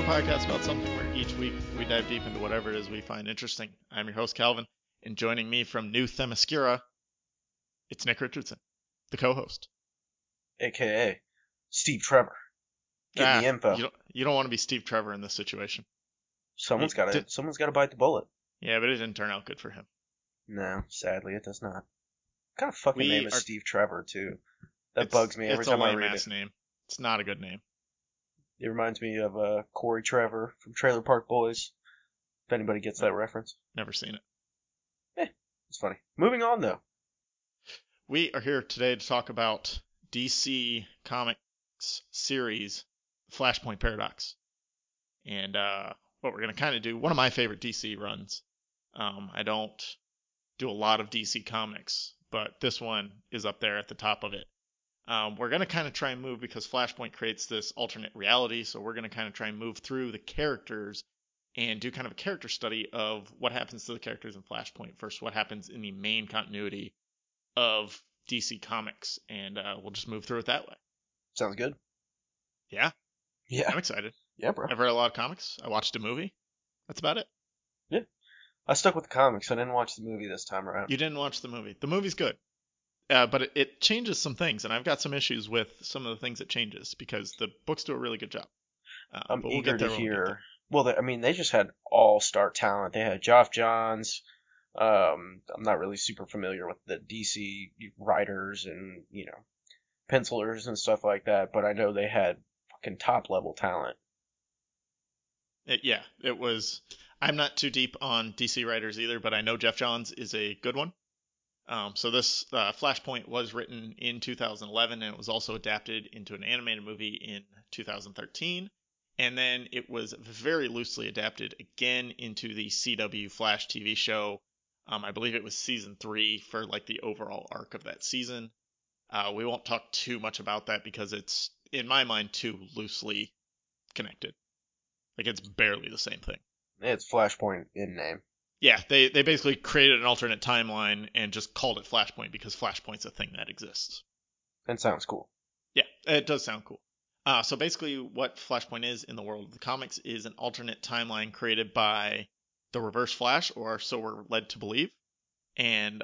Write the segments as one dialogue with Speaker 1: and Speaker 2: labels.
Speaker 1: podcast about something where each week we dive deep into whatever it is we find interesting. I'm your host, Calvin, and joining me from New Themyscira, it's Nick Richardson, the co-host.
Speaker 2: AKA Steve Trevor. Get me info.
Speaker 1: You don't want to be Steve Trevor in this situation.
Speaker 2: Someone's got to bite the bullet.
Speaker 1: Yeah, but it didn't turn out good for him.
Speaker 2: No, sadly it does not. What kind of fucking name is Steve Trevor too? That bugs me every time I read it.
Speaker 1: It's a lame-ass name. It's not a good name.
Speaker 2: It reminds me of Corey Trevor from Trailer Park Boys. If anybody gets that reference.
Speaker 1: Never seen it.
Speaker 2: It's funny. Moving on though.
Speaker 1: We are here today to talk about DC Comics series Flashpoint Paradox. And what we're going to kind of do, one of my favorite DC runs. I don't do a lot of DC Comics, but this one is up there at the top of it. We're going to kind of try and move because Flashpoint creates this alternate reality, so we're going to kind of try and move through the characters and do kind of a character study of what happens to the characters in Flashpoint versus what happens in the main continuity of DC Comics, and we'll just move through it that way.
Speaker 2: Sounds good.
Speaker 1: Yeah?
Speaker 2: Yeah.
Speaker 1: I'm excited.
Speaker 2: Yeah, bro.
Speaker 1: I've read a lot of comics. I watched a movie. That's about it.
Speaker 2: Yeah. I stuck with the comics. I didn't watch the movie this time around.
Speaker 1: You didn't watch the movie. The movie's good. But it changes some things, and I've got some issues with some of the things it changes because the books do a really good job.
Speaker 2: I'm eager to hear. Well, they just had all-star talent. They had Geoff Johns. I'm not really super familiar with the DC writers and, pencilers and stuff like that, but I know they had fucking top-level talent.
Speaker 1: It was. I'm not too deep on DC writers either, but I know Geoff Johns is a good one. So this Flashpoint was written in 2011, and it was also adapted into an animated movie in 2013. And then it was very loosely adapted again into the CW Flash TV show. I believe it was season 3 for like the overall arc of that season. We won't talk too much about that because it's, in my mind, too loosely connected. Like it's barely the same thing.
Speaker 2: It's Flashpoint in name.
Speaker 1: Yeah, they basically created an alternate timeline and just called it Flashpoint because Flashpoint's a thing that exists.
Speaker 2: That sounds cool.
Speaker 1: Yeah, it does sound cool. So basically what Flashpoint is in the world of the comics is an alternate timeline created by the Reverse Flash, or so we're led to believe. And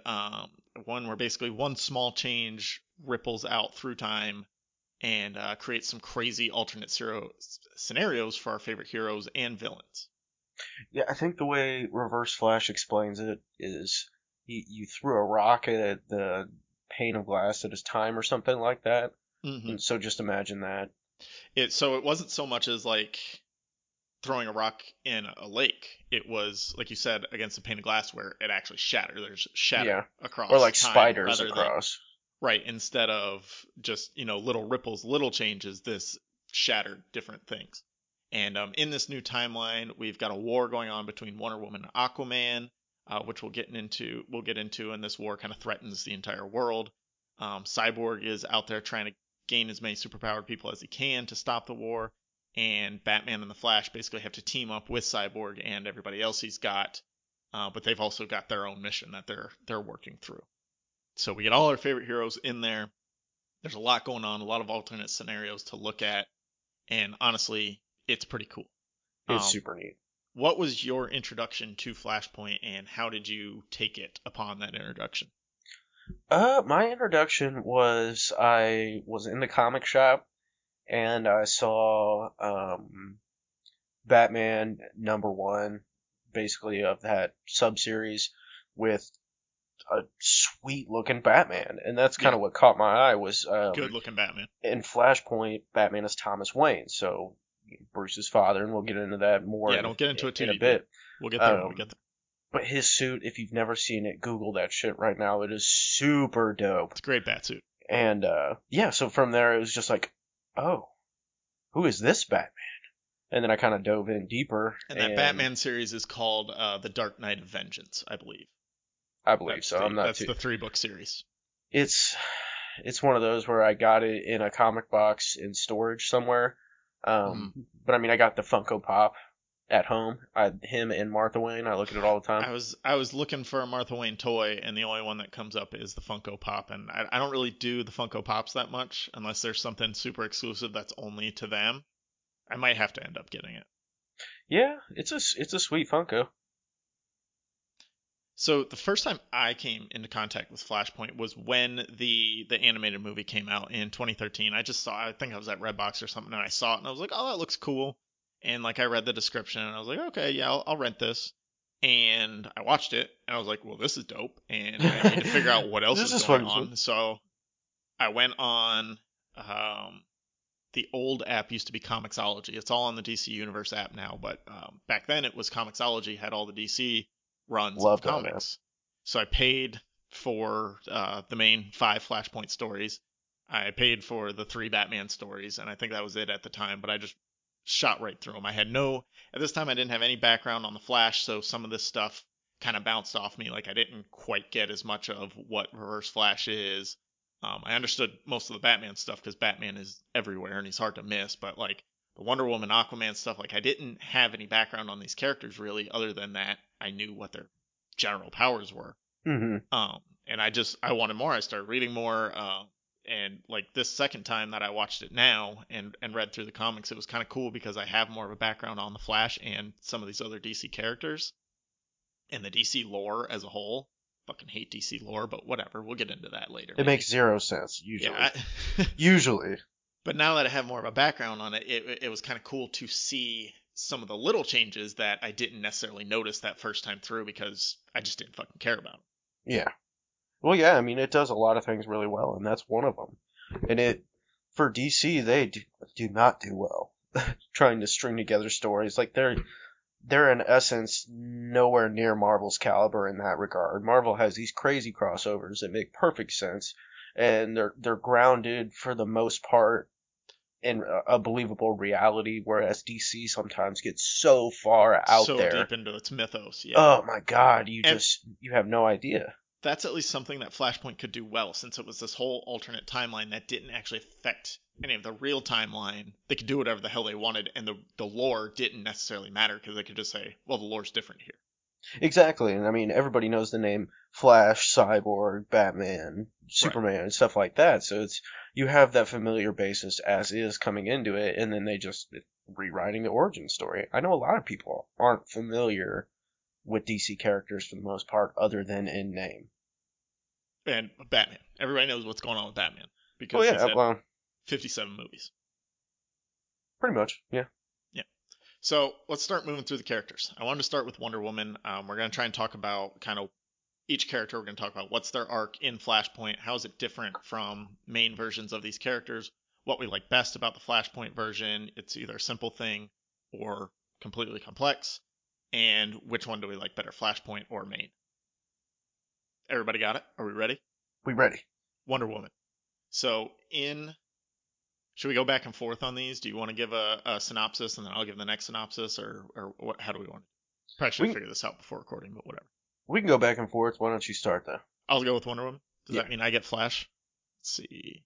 Speaker 1: one where basically one small change ripples out through time and creates some crazy alternate scenarios for our favorite heroes and villains.
Speaker 2: Yeah, I think the way Reverse Flash explains it is you threw a rock at the pane of glass at his time or something like that.
Speaker 1: Mm-hmm.
Speaker 2: And so just imagine that.
Speaker 1: So it wasn't so much as like throwing a rock in a lake. It was, like you said, against a pane of glass where it actually shattered. There's shatter across.
Speaker 2: Or like spiders across.
Speaker 1: Right, instead of just, little ripples, little changes, this shattered different things. And in this new timeline, we've got a war going on between Wonder Woman and Aquaman, which we'll get into, and this war kind of threatens the entire world. Cyborg is out there trying to gain as many superpowered people as he can to stop the war, and Batman and the Flash basically have to team up with Cyborg and everybody else he's got, but they've also got their own mission that they're working through. So we get all our favorite heroes in there. There's a lot going on, a lot of alternate scenarios to look at, and honestly, it's pretty cool.
Speaker 2: It's super neat.
Speaker 1: What was your introduction to Flashpoint, and how did you take it upon that introduction?
Speaker 2: My introduction was I was in the comic shop and I saw Batman #1, basically of that sub-series with a sweet-looking Batman, and that's kind of what caught my eye was
Speaker 1: good-looking Batman.
Speaker 2: In Flashpoint, Batman is Thomas Wayne, so Bruce's father, and we'll get into that more.
Speaker 1: Yeah, don't get into it too
Speaker 2: in
Speaker 1: deep.
Speaker 2: A bit.
Speaker 1: We'll get there when we get there.
Speaker 2: But his suit, if you've never seen it, Google that shit right now. It is super dope.
Speaker 1: It's a great bat suit.
Speaker 2: And so from there it was just like, oh, who is this Batman? And then I kind of dove in deeper.
Speaker 1: And that Batman series is called The Dark Knight of Vengeance, I believe.
Speaker 2: That's so.
Speaker 1: That's the 3-book series.
Speaker 2: It's one of those where I got it in a comic box in storage somewhere. But I got the Funko Pop at home. Him and Martha Wayne. I look at it all the time.
Speaker 1: I was looking for a Martha Wayne toy, and the only one that comes up is the Funko Pop. And I don't really do the Funko Pops that much unless there's something super exclusive that's only to them. I might have to end up getting it.
Speaker 2: Yeah, it's a sweet Funko.
Speaker 1: So the first time I came into contact with Flashpoint was when the animated movie came out in 2013. I think I was at Redbox or something, and I saw it, and I was like, oh, that looks cool. And like I read the description, and I was like, okay, yeah, I'll rent this. And I watched it, and I was like, well, this is dope, and I need to figure out what else
Speaker 2: This
Speaker 1: is
Speaker 2: is
Speaker 1: going
Speaker 2: fun.
Speaker 1: on. So I went on the old app used to be Comixology. It's all on the DC Universe app now, but back then it was Comixology had all the DC runs of
Speaker 2: Love that app.
Speaker 1: comics. So I paid for the main 5 Flashpoint stories. I paid for the 3 Batman stories, and I think that was it at the time. But I just shot right through them. At this time I didn't have any background on the Flash, so some of this stuff kind of bounced off me. Like I didn't quite get as much of what Reverse Flash is. I understood most of the Batman stuff because Batman is everywhere and he's hard to miss. But like the Wonder Woman, Aquaman stuff, like I didn't have any background on these characters really, other than that I knew what their general powers were.
Speaker 2: Mm-hmm.
Speaker 1: And I wanted more. I started reading more. And like this second time that I watched it now and read through the comics, it was kind of cool because I have more of a background on the Flash and some of these other DC characters and the DC lore as a whole. Fucking hate DC lore, but whatever. We'll get into that later.
Speaker 2: It makes zero sense usually.
Speaker 1: Yeah.
Speaker 2: Usually.
Speaker 1: But now that I have more of a background on it, it was kind of cool to see some of the little changes that I didn't necessarily notice that first time through because I just didn't fucking care about them.
Speaker 2: Yeah. Well, yeah, I mean, it does a lot of things really well, and that's one of them. And for DC, they do not do well trying to string together stories. Like they're in essence nowhere near Marvel's caliber in that regard. Marvel has these crazy crossovers that make perfect sense, and they're grounded for the most part in a believable reality, whereas DC sometimes gets so far out
Speaker 1: So
Speaker 2: there.
Speaker 1: deep into its mythos, yeah.
Speaker 2: Oh my God, you have no idea.
Speaker 1: That's at least something that Flashpoint could do well, since it was this whole alternate timeline that didn't actually affect any of the real timeline. They could do whatever the hell they wanted, and the lore didn't necessarily matter because they could just say, well, the lore's different here.
Speaker 2: Exactly, and I mean everybody knows the name Flash, Cyborg, Batman, Superman, and stuff like that. So you have that familiar basis as is coming into it, and then they just rewriting the origin story. I know a lot of people aren't familiar with DC characters for the most part, other than in name.
Speaker 1: And Batman, everybody knows what's going on with Batman because he's had 57 movies.
Speaker 2: Pretty much, yeah.
Speaker 1: Yeah. So let's start moving through the characters. I wanted to start with Wonder Woman. We're going to try and talk about kind of each character. We're going to talk about what's their arc in Flashpoint, how is it different from main versions of these characters, what we like best about the Flashpoint version. It's either a simple thing or completely complex, and which one do we like better, Flashpoint or main? Everybody got it? Are we ready?
Speaker 2: We ready.
Speaker 1: Wonder Woman. So should we go back and forth on these? Do you want to give a synopsis and then I'll give the next synopsis, or what? How do we want to? Probably should figure this out before recording, but whatever.
Speaker 2: We can go back and forth. Why don't you start though?
Speaker 1: I'll go with Wonder Woman. Does that mean I get Flash? Let's see.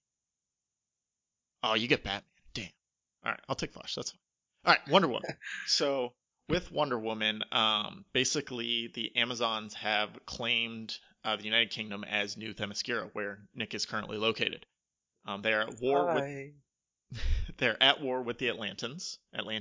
Speaker 1: Oh, you get Batman. Damn. All right, I'll take Flash. That's fine. All right, Wonder Woman. So with Wonder Woman, basically the Amazons have claimed the United Kingdom as New Themyscira, where Nick is currently located. They are at war with. They're at war with the Atlanteans,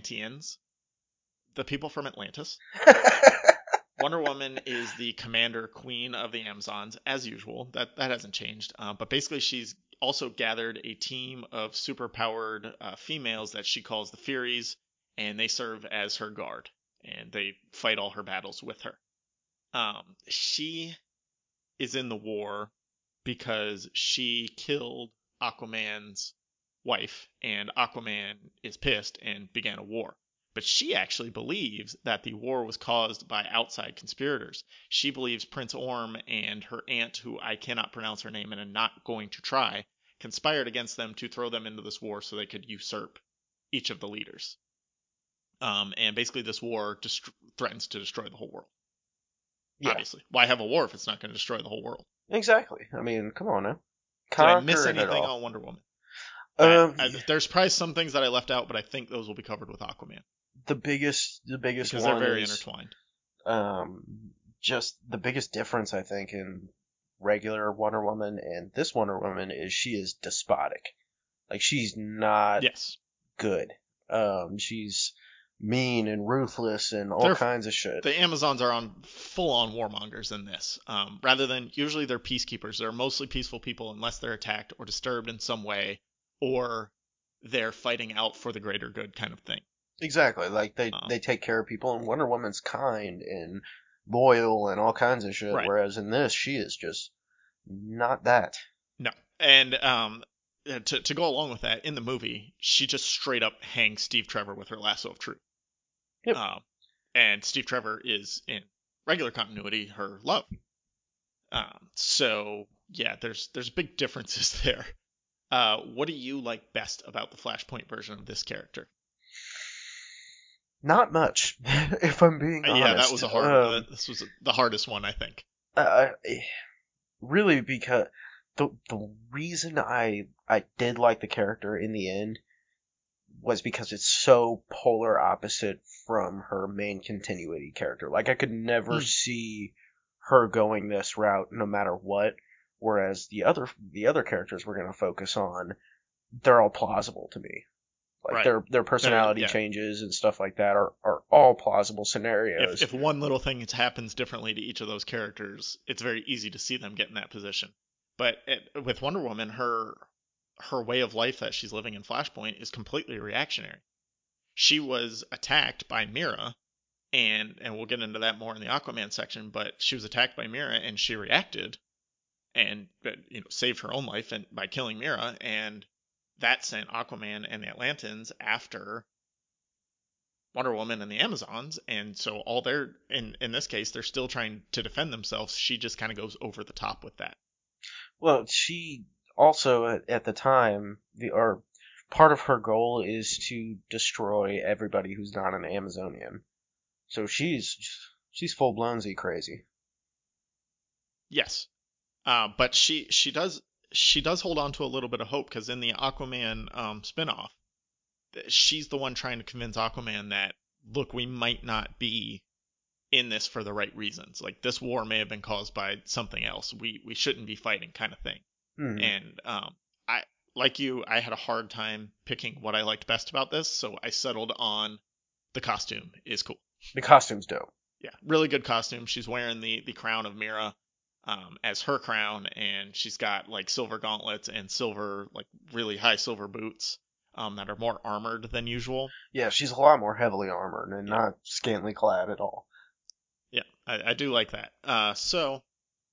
Speaker 1: the people from Atlantis. Wonder Woman is the commander queen of the Amazons, as usual. That hasn't changed. But basically, she's also gathered a team of superpowered females that she calls the Furies, and they serve as her guard, and they fight all her battles with her. She is in the war because she killed Aquaman's wife, and Aquaman is pissed and began a war. But she actually believes that the war was caused by outside conspirators. She believes Prince Orm and her aunt, who I cannot pronounce her name and am not going to try, conspired against them to throw them into this war so they could usurp each of the leaders. And basically this war threatens to destroy the whole world. Yeah. Obviously. Why have a war if it's not going to destroy the whole world?
Speaker 2: Exactly. I mean, come on now.
Speaker 1: Did I miss anything on Wonder Woman? There's probably some things that I left out, but I think those will be covered with Aquaman.
Speaker 2: The biggest
Speaker 1: because
Speaker 2: one
Speaker 1: they're very intertwined.
Speaker 2: Just the biggest difference I think in regular Wonder Woman and this Wonder Woman is she is despotic. Like she's not good. She's mean and ruthless and all kinds of shit.
Speaker 1: The Amazons are on full-on warmongers in this. Rather than usually they're peacekeepers. They're mostly peaceful people unless they're attacked or disturbed in some way, or they're fighting out for the greater good kind of thing.
Speaker 2: Exactly. Like they take care of people, and Wonder Woman's kind and loyal and all kinds of shit. Right. Whereas in this, she is just not that.
Speaker 1: No. And to go along with that, in the movie, she just straight up hangs Steve Trevor with her lasso of truth.
Speaker 2: Yep.
Speaker 1: And Steve Trevor is, in regular continuity, her love. So yeah, there's big differences there. What do you like best about the Flashpoint version of this character?
Speaker 2: Not much, if I'm being honest.
Speaker 1: Yeah, that was a hard. This was the hardest one, I think.
Speaker 2: Really, because the reason I did like the character in the end was because it's so polar opposite from her main continuity character. Like, I could never see her going this route no matter what, whereas the other characters we're going to focus on, they're all plausible to me. Like, right. their personality changes and stuff like that are all plausible scenarios.
Speaker 1: If one little thing happens differently to each of those characters, it's very easy to see them get in that position. But with Wonder Woman, her way of life that she's living in Flashpoint is completely reactionary. She was attacked by Mira, and we'll get into that more in the Aquaman section, but she was attacked by Mira, and she reacted and saved her own life by killing Mira, and that sent Aquaman and the Atlantans after Wonder Woman and the Amazons, and so all they're in this case, they're still trying to defend themselves. She just kind of goes over the top with that.
Speaker 2: Well, she also at the time, part of her goal is to destroy everybody who's not an Amazonian. So she's full blown Z crazy.
Speaker 1: Yes, but she does hold on to a little bit of hope, because in the Aquaman spinoff, she's the one trying to convince Aquaman that, look, we might not be in this for the right reasons. Like, this war may have been caused by something else. We shouldn't be fighting, kind of thing. Mm-hmm. And I, like you, I had a hard time picking what I liked best about this, so I settled on the costume is cool.
Speaker 2: The costume's dope.
Speaker 1: Yeah, really good costume. She's wearing the crown of Mira as her crown, and she's got like silver gauntlets and silver, like really high silver boots that are more armored than usual.
Speaker 2: Yeah, she's a lot more heavily armored and not scantily clad at all.
Speaker 1: Yeah, I do like that. So,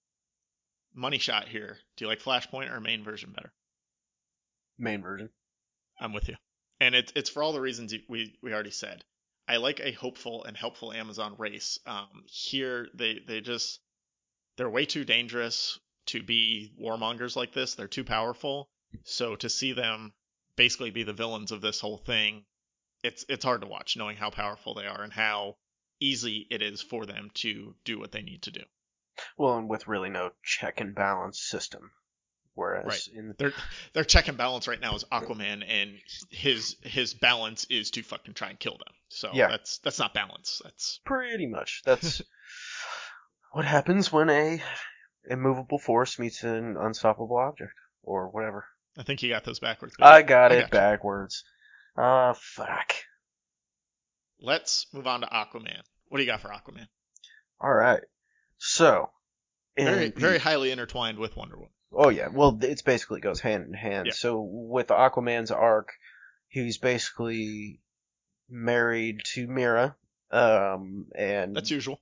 Speaker 1: money shot here. Do you like Flashpoint or main version better?
Speaker 2: Main version.
Speaker 1: I'm with you. And it's for all the reasons we already said. I like a hopeful and helpful Amazon race. Here, they're way too dangerous to be warmongers like this. They're too powerful. So to see them basically be the villains of this whole thing, it's hard to watch, knowing how powerful they are and how easy it is for them to do what they need to do.
Speaker 2: Well, and with really no check and balance system. Whereas
Speaker 1: their check and balance right now is Aquaman, and his balance is to fucking try and kill them. So that's not balance. That's
Speaker 2: pretty much that's what happens when a immovable force meets an unstoppable object or whatever.
Speaker 1: I think you got those backwards.
Speaker 2: I got it backwards. Fuck.
Speaker 1: Let's move on to Aquaman. What do you got for Aquaman?
Speaker 2: All right. So,
Speaker 1: very highly intertwined with Wonder Woman.
Speaker 2: Oh yeah, well it basically goes hand in hand. Yeah. So with Aquaman's arc, he's basically married to Mira, and
Speaker 1: that's usual.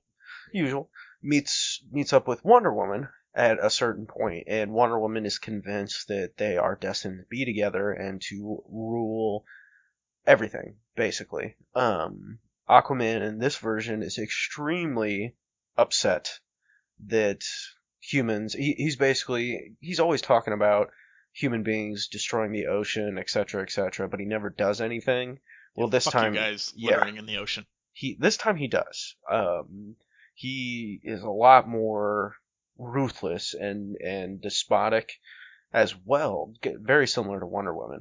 Speaker 2: Meets up with Wonder Woman at a certain point, and Wonder Woman is convinced that they are destined to be together and to rule everything, basically. Aquaman in this version is extremely upset that humans, he's always talking about human beings destroying the ocean, etc., but he never does anything. Well, this time,
Speaker 1: you guys littering in the ocean.
Speaker 2: This time he does. He is a lot more ruthless and despotic as well, very similar to Wonder Woman.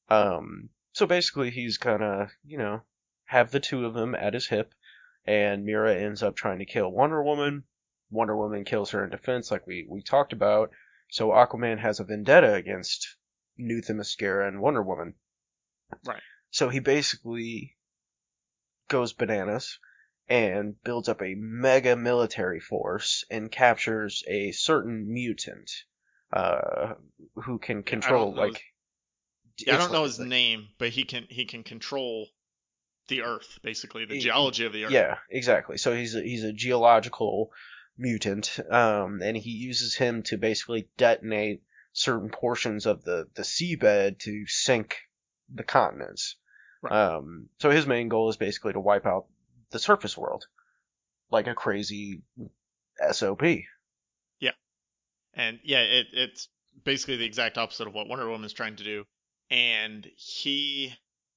Speaker 2: So basically he's gonna, have the two of them at his hip, and Mira ends up trying to kill Wonder Woman. Wonder Woman kills her in defense, like we talked about. So Aquaman has a vendetta against Newt Themyscira and Wonder Woman.
Speaker 1: Right.
Speaker 2: So he basically goes bananas and builds up a mega military force and captures a certain mutant who can control
Speaker 1: I don't know his name, but he can control the Earth, basically the geology of the Earth.
Speaker 2: Yeah, exactly. So he's a geological mutant, and he uses him to basically detonate certain portions of the seabed to sink the continents. Right. So his main goal is basically to wipe out the surface world, like a crazy SOP.
Speaker 1: Yeah, and yeah, it's basically the exact opposite of what Wonder Woman is trying to do, and he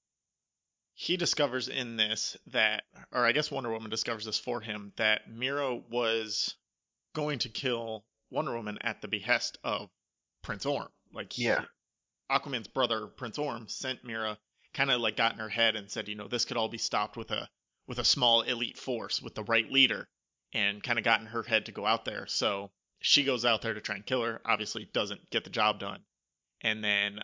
Speaker 1: discovers in this that, or I guess Wonder Woman discovers this for him, that Mera was going to kill Wonder Woman at the behest of Prince Orm. Like,
Speaker 2: yeah.
Speaker 1: Aquaman's brother, Prince Orm, sent Mera, kind of like got in her head and said, this could all be stopped with a small elite force with the right leader, and kind of got in her head to go out there. So she goes out there to try and kill her. Obviously, doesn't get the job done. And then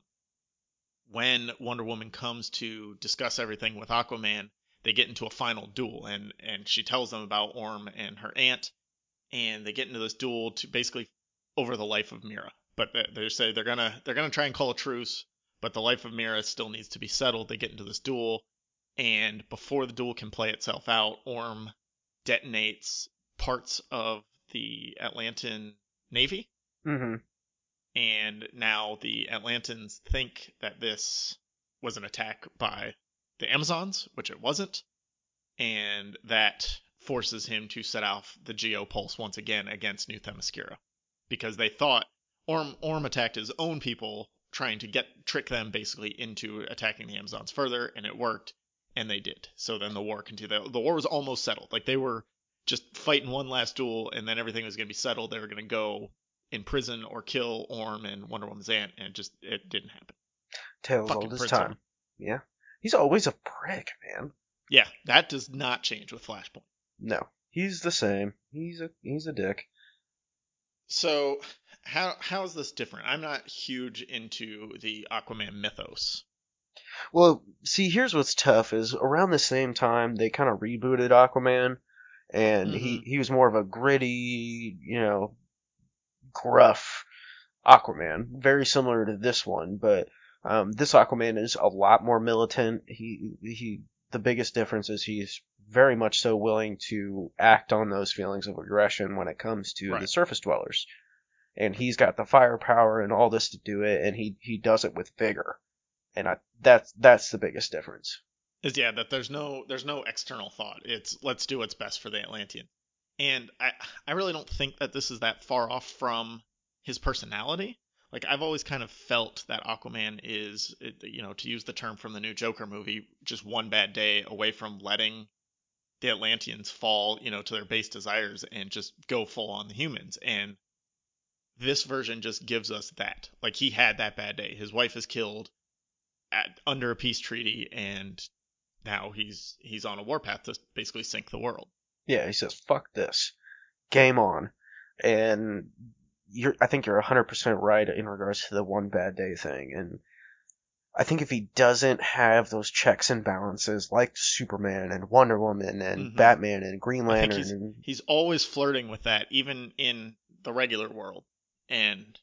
Speaker 1: when Wonder Woman comes to discuss everything with Aquaman, they get into a final duel, and she tells them about Orm and her aunt, and they get into this duel to basically over the life of Mera. But they say they're gonna try and call a truce, but the life of Mera still needs to be settled. They get into this duel, and before the duel can play itself out, Orm detonates parts of the Atlantean Navy.
Speaker 2: Mm-hmm.
Speaker 1: And now the Atlantans think that this was an attack by the Amazons, which it wasn't, and that forces him to set off the Geopulse once again against New Themyscira, because they thought Orm attacked his own people, trying to trick them basically into attacking the Amazons further, and it worked, and they did. So then the war continued. The war was almost settled. Like, they were just fighting one last duel, and then everything was going to be settled. They were going to go in prison or kill Orm and Wonder Woman's aunt, and it didn't happen.
Speaker 2: Tales all this time. Orm. Yeah. He's always a prick, man.
Speaker 1: Yeah, that does not change with Flashpoint.
Speaker 2: No. He's the same. He's a dick.
Speaker 1: So how is this different? I'm not huge into the Aquaman mythos.
Speaker 2: Well, see, here's what's tough is around the same time they kind of rebooted Aquaman, and he was more of a gritty, gruff Aquaman, very similar to this one, but this Aquaman is a lot more militant. The biggest difference is he's very much so willing to act on those feelings of aggression when it comes to the surface dwellers. And he's got the firepower and all this to do it, and he does it with vigor. And that's the biggest difference.
Speaker 1: Is that there's no external thought. It's let's do what's best for the Atlantean. And I really don't think that this is that far off from his personality. Like, I've always kind of felt that Aquaman is, to use the term from the new Joker movie, just one bad day away from letting the Atlanteans fall, to their base desires and just go full on the humans. And this version just gives us that. Like, he had that bad day. His wife is killed under a peace treaty, and now he's on a warpath to basically sink the world.
Speaker 2: Yeah, he says, fuck this. Game on. And I think you're 100% right in regards to the one bad day thing. And I think if he doesn't have those checks and balances like Superman and Wonder Woman and Batman and Green Lantern.
Speaker 1: He's always flirting with that, even in the regular world. And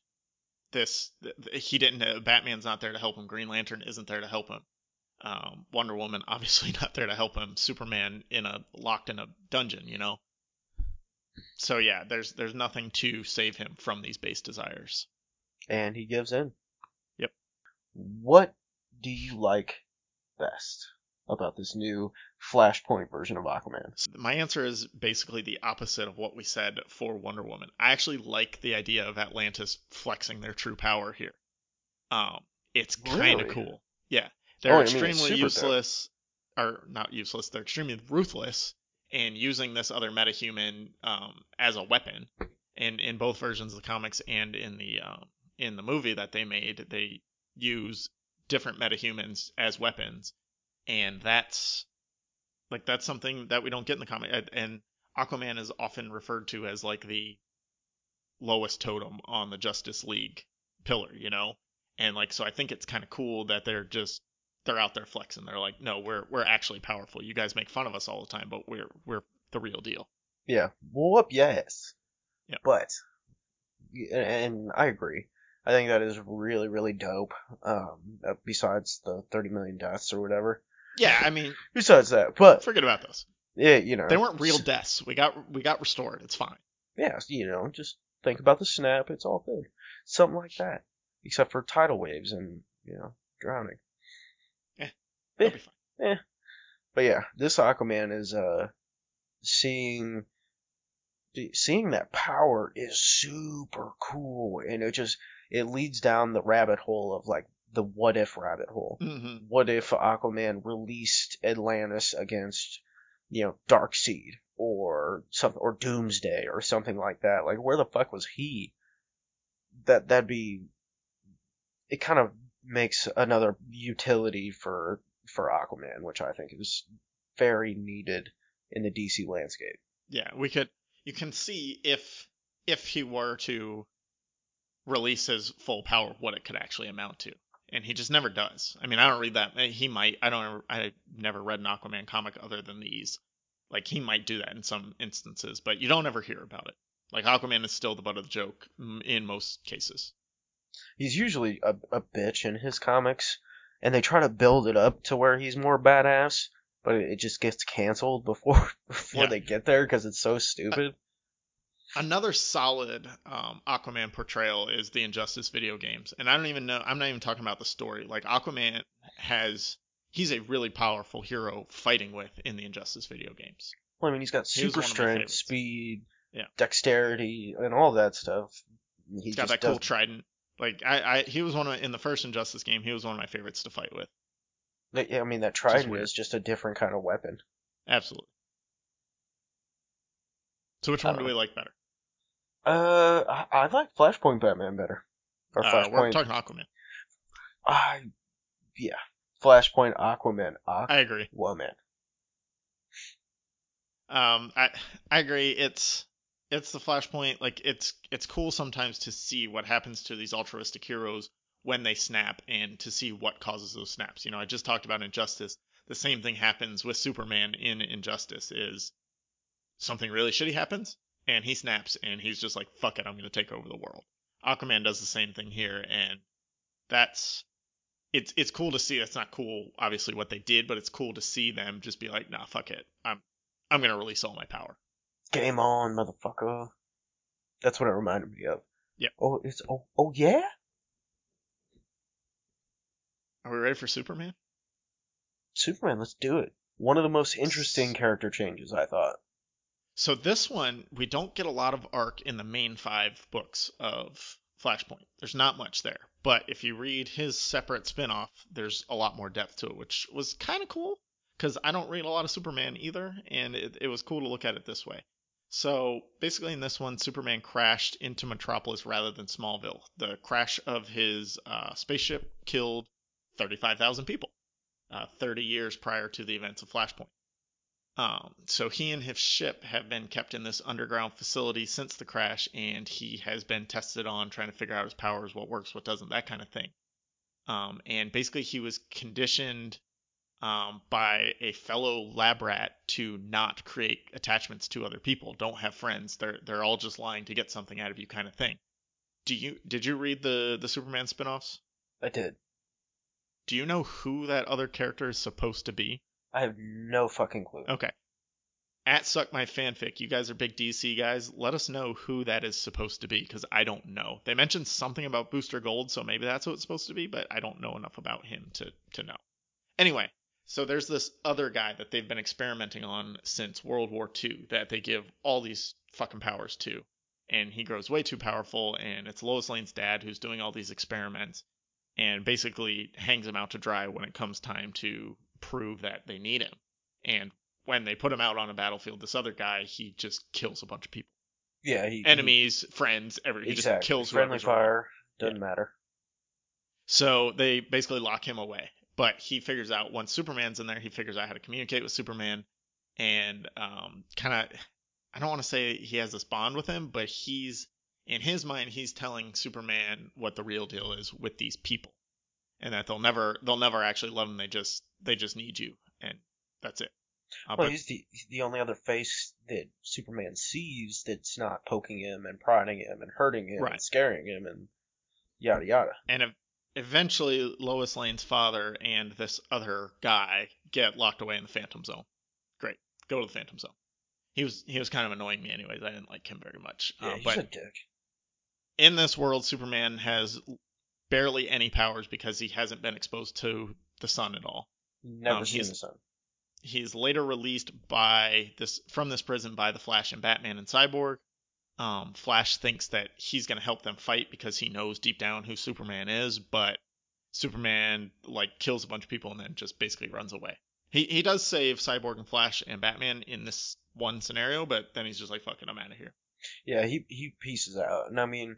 Speaker 1: Batman's not there to help him. Green Lantern isn't there to help him. Wonder Woman obviously not there to help him. Superman locked in a dungeon, So yeah, there's nothing to save him from these base desires.
Speaker 2: And he gives in.
Speaker 1: Yep.
Speaker 2: What do you like best about this new Flashpoint version of Aquaman?
Speaker 1: My answer is basically the opposite of what we said for Wonder Woman. I actually like the idea of Atlantis flexing their true power here. It's kind of cool. Yeah. They're extremely useless, or not useless, they're extremely ruthless in using this other metahuman as a weapon. And in both versions of the comics and in the movie that they made, they use different metahumans as weapons. And that's something that we don't get in the comic. And Aquaman is often referred to as like the lowest totem on the Justice League pillar, And so I think it's kind of cool that they're just they're out there flexing. They're like, no, we're actually powerful. You guys make fun of us all the time, but we're the real deal.
Speaker 2: Yeah, we'll whoop your ass.
Speaker 1: Yeah.
Speaker 2: But, and I agree. I think that is really, really dope. Besides the 30 million deaths or whatever.
Speaker 1: Yeah, I mean,
Speaker 2: besides that, but
Speaker 1: forget about those.
Speaker 2: Yeah, you know,
Speaker 1: they weren't real deaths. We got restored. It's fine.
Speaker 2: Yeah, you know, just think about the snap. It's all good. Something like that, except for tidal waves and drowning.
Speaker 1: Yeah, that'll be fine.
Speaker 2: But yeah, this Aquaman is seeing that power is super cool, and it leads down the rabbit hole of like the what if rabbit hole.
Speaker 1: Mm-hmm.
Speaker 2: What if Aquaman released Atlantis against Darkseid or something, or Doomsday or something like that? Like, where the fuck was he? That'd be. It kind of makes another utility for Aquaman, which I think is very needed in the DC landscape.
Speaker 1: Yeah, you can see if he were to release his full power, what it could actually amount to. And he just never does. I mean, I don't read that. He might. I never read an Aquaman comic other than these. Like, he might do that in some instances, but you don't ever hear about it. Like, Aquaman is still the butt of the joke in most cases.
Speaker 2: He's usually a bitch in his comics, and they try to build it up to where he's more badass, but it just gets canceled before they get there because it's so stupid.
Speaker 1: Another solid Aquaman portrayal is the Injustice video games. And I don't even know, I'm not even talking about the story. Like, Aquaman he's a really powerful hero fighting with in the Injustice video games.
Speaker 2: Well, I mean, he's got super strength, speed, dexterity, and all that stuff.
Speaker 1: He's got that cool trident. Like, he was in the first Injustice game, he was one of my favorites to fight with.
Speaker 2: I mean, that trident is just a different kind of weapon.
Speaker 1: Absolutely. So which one do we like better?
Speaker 2: I like Flashpoint Batman better. Or Flashpoint.
Speaker 1: We're talking Aquaman.
Speaker 2: Yeah. Flashpoint Aquaman.
Speaker 1: I agree.
Speaker 2: Woman.
Speaker 1: I agree. It's the Flashpoint. Like, it's cool sometimes to see what happens to these altruistic heroes when they snap and to see what causes those snaps. I just talked about Injustice. The same thing happens with Superman in Injustice. Is something really shitty happens and he snaps and he's just like, fuck it, I'm going to take over the world. Aquaman does the same thing here, and it's cool to see. It's not cool, obviously, what they did, but it's cool to see them just be like, nah, fuck it. I'm going to release all my power.
Speaker 2: Game on, motherfucker. That's what it reminded me of.
Speaker 1: Yeah.
Speaker 2: Oh yeah?
Speaker 1: Are we ready for Superman?
Speaker 2: Superman, let's do it. One of the most interesting character changes, I thought.
Speaker 1: So this one, we don't get a lot of arc in the main 5 books of Flashpoint. There's not much there. But if you read his separate spin-off, there's a lot more depth to it, which was kind of cool, because I don't read a lot of Superman either, and it was cool to look at it this way. So basically in this one, Superman crashed into Metropolis rather than Smallville. The crash of his spaceship killed 35,000 people, 30 years prior to the events of Flashpoint. So he and his ship have been kept in this underground facility since the crash, and he has been tested on trying to figure out his powers, what works, what doesn't, that kind of thing. And basically he was conditioned by a fellow lab rat to not create attachments to other people. Don't have friends. They're all just lying to get something out of you, kind of thing. Did you read the Superman spinoffs?
Speaker 2: I did.
Speaker 1: Do you know who that other character is supposed to be?
Speaker 2: I have no fucking clue.
Speaker 1: Okay. At Suck My Fanfic, you guys are big DC guys. Let us know who that is supposed to be, because I don't know. They mentioned something about Booster Gold, so maybe that's what it's supposed to be, but I don't know enough about him to know. Anyway, so there's this other guy that they've been experimenting on since World War II that they give all these fucking powers to. And he grows way too powerful, and it's Lois Lane's dad who's doing all these experiments and basically hangs him out to dry when it comes time to prove that they need him. And when they put him out on a battlefield, this other guy, he just kills a bunch of people.
Speaker 2: Yeah,
Speaker 1: enemies, friends, he just kills
Speaker 2: friendly fire. Doesn't matter.
Speaker 1: So they basically lock him away. But he figures out, once Superman's in there, he figures out how to communicate with Superman, and kind of, I don't want to say he has this bond with him, but in his mind, he's telling Superman what the real deal is with these people. and that they'll never actually love him. They just need you, and that's it.
Speaker 2: Well, he's the only other face that Superman sees that's not poking him and prodding him and hurting him and scaring him and yada yada.
Speaker 1: And eventually, Lois Lane's father and this other guy get locked away in the Phantom Zone. Great, go to the Phantom Zone. He was kind of annoying me anyways. I didn't like him very much.
Speaker 2: Yeah, he's a dick.
Speaker 1: In this world, Superman has barely any powers because he hasn't been exposed to the sun at all.
Speaker 2: Never seen the sun.
Speaker 1: He's later released from this prison by the Flash and Batman and Cyborg. Flash thinks that he's going to help them fight because he knows deep down who Superman is, but Superman kills a bunch of people and then just basically runs away. He does save Cyborg and Flash and Batman in this one scenario, but then he's just like, fuck it, I'm out of here.
Speaker 2: Yeah, he pieces out. And I mean,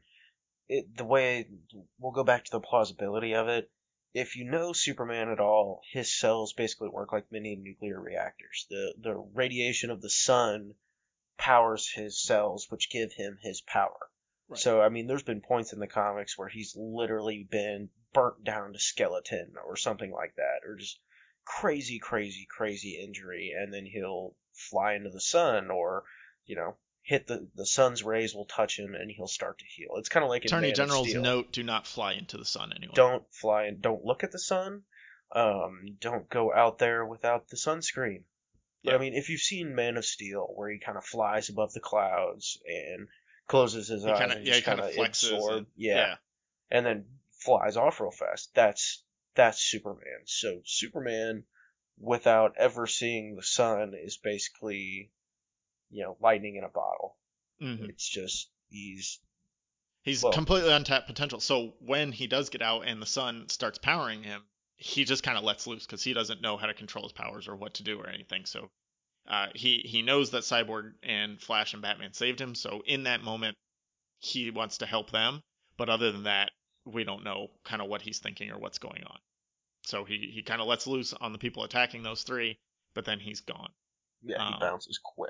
Speaker 2: we'll go back to the plausibility of it. If you know Superman at all, his cells basically work like mini nuclear reactors. The radiation of the sun powers his cells, which give him his power. Right. So, I mean, there's been points in the comics where he's literally been burnt down to skeleton or something like that, or just crazy, crazy, crazy injury, and then he'll fly into the sun, or, hit the sun's rays will touch him and he'll start to heal. It's kind of like
Speaker 1: Attorney General's note: do not fly into the sun anyway.
Speaker 2: Don't fly and don't look at the sun. Don't go out there without the sunscreen. But I mean, if you've seen Man of Steel, where he kind of flies above the clouds and closes his eyes and just kind of flexes, and then flies off real fast, that's Superman. So Superman, without ever seeing the sun, is basically lightning in a bottle.
Speaker 1: Mm-hmm.
Speaker 2: It's just he's
Speaker 1: completely untapped potential. So when he does get out and the sun starts powering him, he just kind of lets loose because he doesn't know how to control his powers or what to do or anything. So he knows that Cyborg and Flash and Batman saved him. So in that moment, he wants to help them. But other than that, we don't know kind of what he's thinking or what's going on. So he kind of lets loose on the people attacking those three, but then he's gone.
Speaker 2: Yeah, he bounces quick.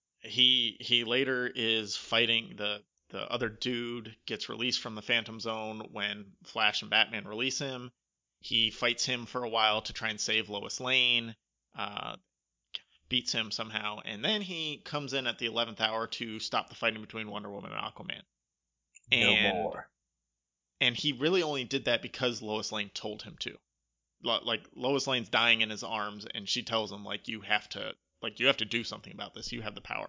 Speaker 1: He later is fighting the other dude, gets released from the Phantom Zone when Flash and Batman release him. He fights him for a while to try and save Lois Lane, beats him somehow, and then he comes in at the 11th hour to stop the fighting between Wonder Woman and Aquaman.
Speaker 2: No more.
Speaker 1: And he really only did that because Lois Lane told him to. Lois Lane's dying in his arms, and she tells him, you have to do something about this. You have the power.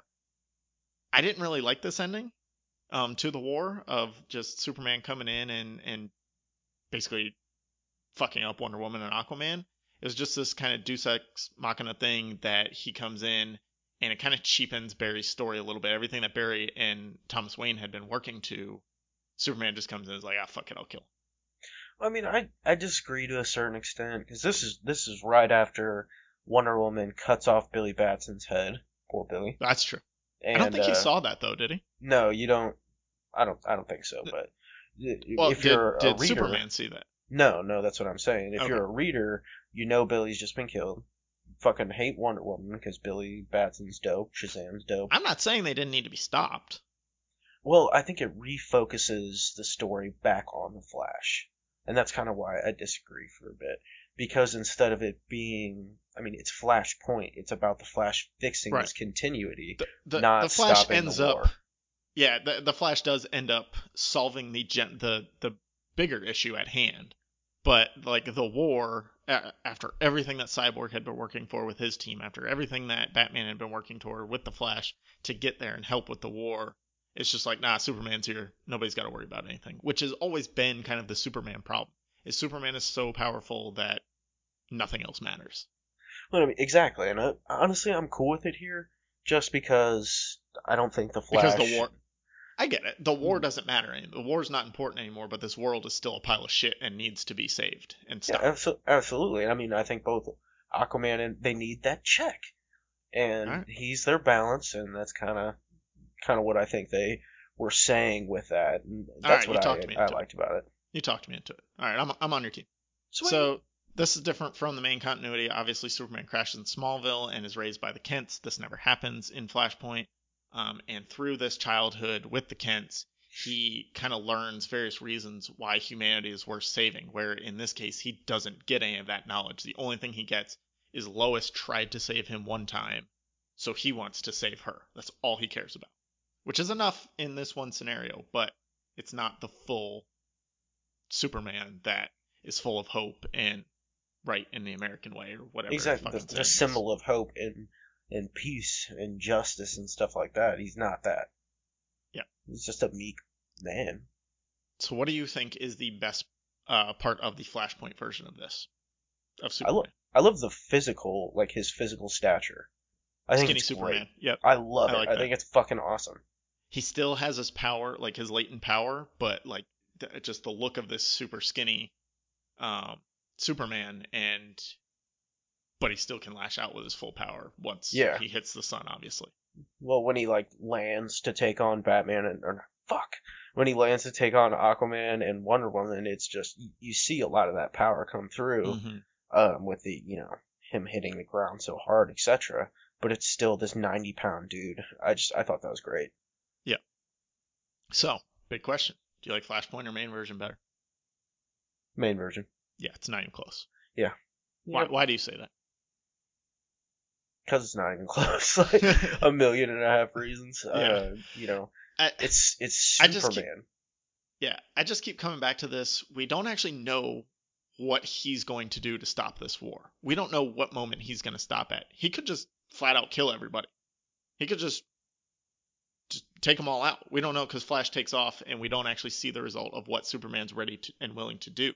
Speaker 1: I didn't really like this ending to the war of just Superman coming in and basically fucking up Wonder Woman and Aquaman. It was just this kind of Deus Ex Machina thing that he comes in, and it kind of cheapens Barry's story a little bit. Everything that Barry and Thomas Wayne had been working to, Superman just comes in and is like, fuck it, I'll kill him.
Speaker 2: I mean, I disagree to a certain extent, because this is right after Wonder Woman cuts off Billy Batson's head. Poor Billy.
Speaker 1: That's true. And, I don't think he saw that though, did he?
Speaker 2: No, you don't. I don't think so. But
Speaker 1: if you're a reader, Superman see that?
Speaker 2: No, that's what I'm saying. If you're a reader, Billy's just been killed. Fucking hate Wonder Woman because Billy Batson's dope. Shazam's dope.
Speaker 1: I'm not saying they didn't need to be stopped.
Speaker 2: Well, I think it refocuses the story back on the Flash. And that's kind of why I disagree for a bit. Because instead of it being, it's Flashpoint. It's about the Flash fixing this continuity, not
Speaker 1: the Flash
Speaker 2: stopping
Speaker 1: ends
Speaker 2: the war.
Speaker 1: Up, yeah, the Flash does end up solving the bigger issue at hand. But the war, after everything that Cyborg had been working for with his team, after everything that Batman had been working toward with the Flash to get there and help with the war, it's just Superman's here. Nobody's got to worry about anything, which has always been kind of the Superman problem. Superman is so powerful that nothing else matters.
Speaker 2: Well, exactly, and honestly, I'm cool with it here, just because I don't think the Flash.
Speaker 1: Because the war. I get it. The war doesn't matter anymore. The war's not important anymore, but this world is still a pile of shit and needs to be saved and stopped.
Speaker 2: Yeah, absolutely. I think both Aquaman and they need that check, and he's their balance, and that's kind of what I think they were saying with that. And that's what I liked about it.
Speaker 1: You talked me into it. All right, I'm on your team.
Speaker 2: Sweet.
Speaker 1: So this is different from the main continuity. Obviously, Superman crashes in Smallville and is raised by the Kents. This never happens in Flashpoint. And through this childhood with the Kents, he kind of learns various reasons why humanity is worth saving, where in this case he doesn't get any of that knowledge. The only thing he gets is Lois tried to save him one time, so he wants to save her. That's all he cares about, which is enough in this one scenario, but it's not the full Superman that is full of hope and right in the American way, or whatever.
Speaker 2: Exactly, the symbol of hope and peace and justice and stuff like that. He's not that.
Speaker 1: Yeah.
Speaker 2: He's just a meek man.
Speaker 1: So what do you think is the best part of the Flashpoint version of this? Of Superman?
Speaker 2: I love the physical, like his physical stature. I think
Speaker 1: Skinny
Speaker 2: it's
Speaker 1: Superman.
Speaker 2: great.
Speaker 1: Yep.
Speaker 2: I love it.
Speaker 1: Like
Speaker 2: I think it's fucking awesome.
Speaker 1: He still has his power, like his latent power, but like just the look of this super skinny Superman, but he still can lash out with his full power once he hits the sun, obviously.
Speaker 2: Well, when he like lands to take on Batman when he lands to take on Aquaman and Wonder Woman, it's just you see a lot of that power come through with the him hitting the ground so hard, etc. But it's still this 90-pound dude. I thought that was great.
Speaker 1: Yeah. So, big question: do you like Flashpoint or main version better?
Speaker 2: Main version.
Speaker 1: Yeah, it's not even close.
Speaker 2: Yeah.
Speaker 1: Why do you say that?
Speaker 2: Because it's not even close. Like 1.5 million reasons.
Speaker 1: Yeah.
Speaker 2: It's Superman.
Speaker 1: I just keep coming back to this. We don't actually know what he's going to do to stop this war. We don't know what moment he's going to stop at. He could just flat out kill everybody. He could just take them all out. We don't know because Flash takes off and we don't actually see the result of what Superman's ready to and willing to do.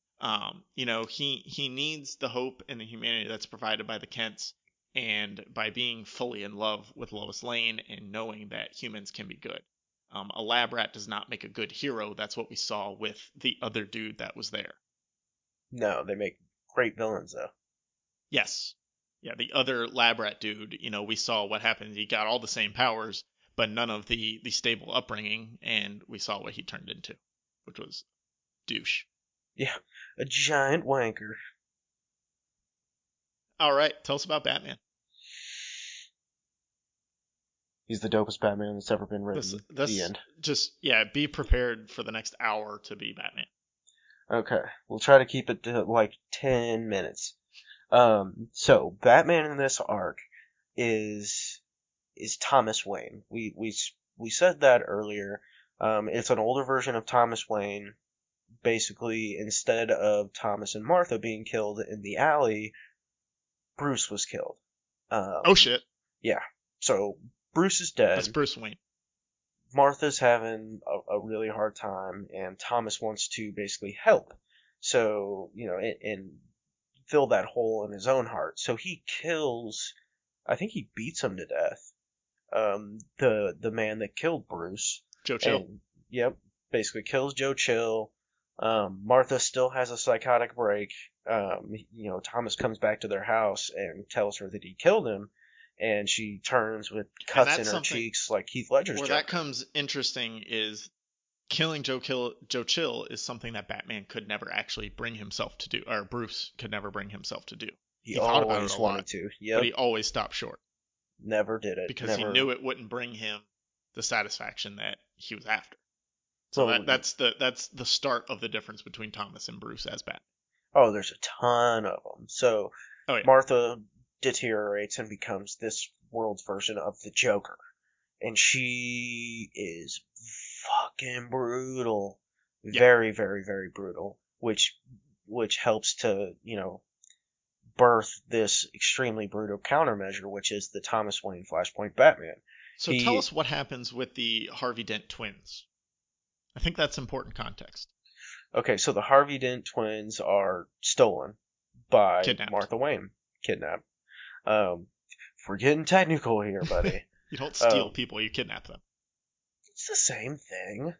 Speaker 1: He needs the hope and the humanity that's provided by the Kents, and by being fully in love with Lois Lane and knowing that humans can be good. A lab rat does not make a good hero. That's what we saw with the other dude that was there.
Speaker 2: No, they make great villains, though.
Speaker 1: Yes. Yeah, the other lab rat dude, we saw what happened. He got all the same powers, but none of the stable upbringing, and we saw what he turned into, which was douche.
Speaker 2: Yeah, a giant wanker.
Speaker 1: All right, tell us about Batman.
Speaker 2: He's the dopest Batman that's ever been written. The end.
Speaker 1: Just, be prepared for the next hour to be Batman.
Speaker 2: Okay, we'll try to keep it to like 10 minutes. So Batman in this arc is Thomas Wayne. We said that earlier. It's an older version of Thomas Wayne. Basically, instead of Thomas and Martha being killed in the alley, Bruce was killed.
Speaker 1: Oh shit.
Speaker 2: Yeah. So Bruce is dead.
Speaker 1: That's Bruce Wayne.
Speaker 2: Martha's having a really hard time, and Thomas wants to basically help. So, and fill that hole in his own heart. So he kills, I think he beats him to death, the man that killed Bruce.
Speaker 1: Joe Chill.
Speaker 2: And, yep, basically kills Joe Chill. Martha still has a psychotic break. Thomas comes back to their house and tells her that he killed him, and she turns with cuts in her cheeks like Heath Ledger's Joker.
Speaker 1: Where that comes interesting is killing Joe Chill is something that Batman could never actually bring himself to do, or Bruce could never bring himself to do.
Speaker 2: He thought about it a lot, to,
Speaker 1: but he always stopped short.
Speaker 2: Never did it.
Speaker 1: Because he knew it wouldn't bring him the satisfaction that he was after. So that's the start of the difference between Thomas and Bruce as Batman.
Speaker 2: Oh, there's a ton of them. So Martha deteriorates and becomes this world's version of the Joker. And she is fucking brutal. Yeah. Very, very, very brutal. Which helps to, birth this extremely brutal countermeasure, which is the Thomas Wayne Flashpoint Batman.
Speaker 1: So tell us what happens with the Harvey Dent twins. I think that's important context.
Speaker 2: Okay, so the Harvey Dent twins are stolen by Martha Wayne. Kidnapped. We're getting technical here, buddy.
Speaker 1: You don't steal people, you kidnap them.
Speaker 2: It's the same thing.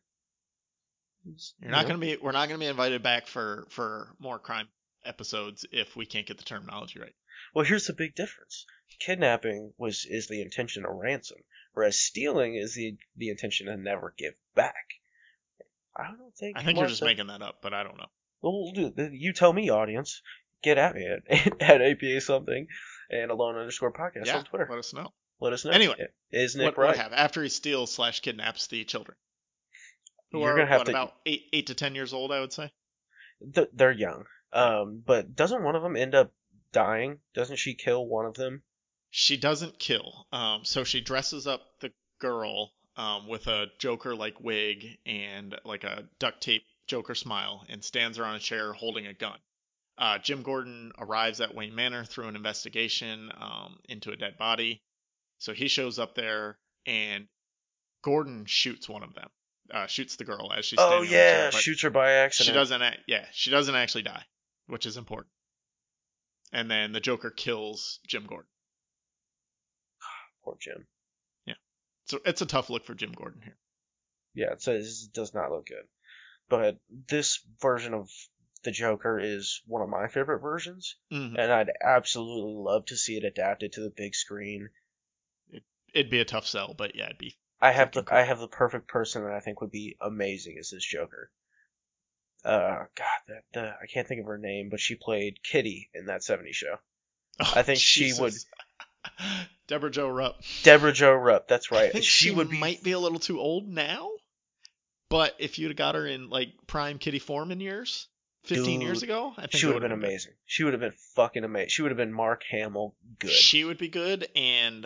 Speaker 1: We're not gonna be invited back for more crime episodes if we can't get the terminology right.
Speaker 2: Well, here's the big difference. Kidnapping is the intention of ransom, whereas stealing is the intention to never give back. I think
Speaker 1: you're just making that up, but I don't know.
Speaker 2: Well, dude, you tell me, audience. Get at me at APA something and alone_podcast on Twitter.
Speaker 1: Let us know. Anyway,
Speaker 2: is Nick right?
Speaker 1: What happens after he steals /kidnaps the children? who
Speaker 2: you're
Speaker 1: are
Speaker 2: gonna have to.
Speaker 1: about 8 to 10 years old, I would say.
Speaker 2: They're young. But doesn't one of them end up dying? Doesn't she kill one of them?
Speaker 1: She doesn't kill. So she dresses up the girl with a Joker-like wig and like a duct tape Joker smile, and stands her on a chair holding a gun. Jim Gordon arrives at Wayne Manor through an investigation into a dead body. So he shows up there, and Gordon shoots one of them. Shoots the girl as she's
Speaker 2: Oh
Speaker 1: standing on the chair,
Speaker 2: yeah,
Speaker 1: but
Speaker 2: shoots her by
Speaker 1: she
Speaker 2: accident.
Speaker 1: doesn't. She doesn't actually die, which is important. And then the Joker kills Jim Gordon.
Speaker 2: Poor Jim.
Speaker 1: Yeah, so it's a tough look for Jim Gordon here.
Speaker 2: Yeah, it does not look good. But this version of the Joker is one of my favorite versions,
Speaker 1: Mm-hmm.
Speaker 2: and I'd absolutely love to see it adapted to the big screen.
Speaker 1: It'd be a tough sell, but yeah, it'd be.
Speaker 2: I have the perfect person that I think would be amazing as this Joker. God, I can't think of her name, but she played Kitty in that '70s show.
Speaker 1: Oh,
Speaker 2: I think
Speaker 1: Jesus.
Speaker 2: she would.
Speaker 1: Deborah Jo Rupp.
Speaker 2: Deborah Jo Rupp, that's right.
Speaker 1: I think she might be a little too old now, but if you'd have got her in like prime Kitty Foreman years, 15 years ago, I think
Speaker 2: she would have been amazing. She would have been fucking amazing. She would have been Mark Hamill good.
Speaker 1: She would be good, and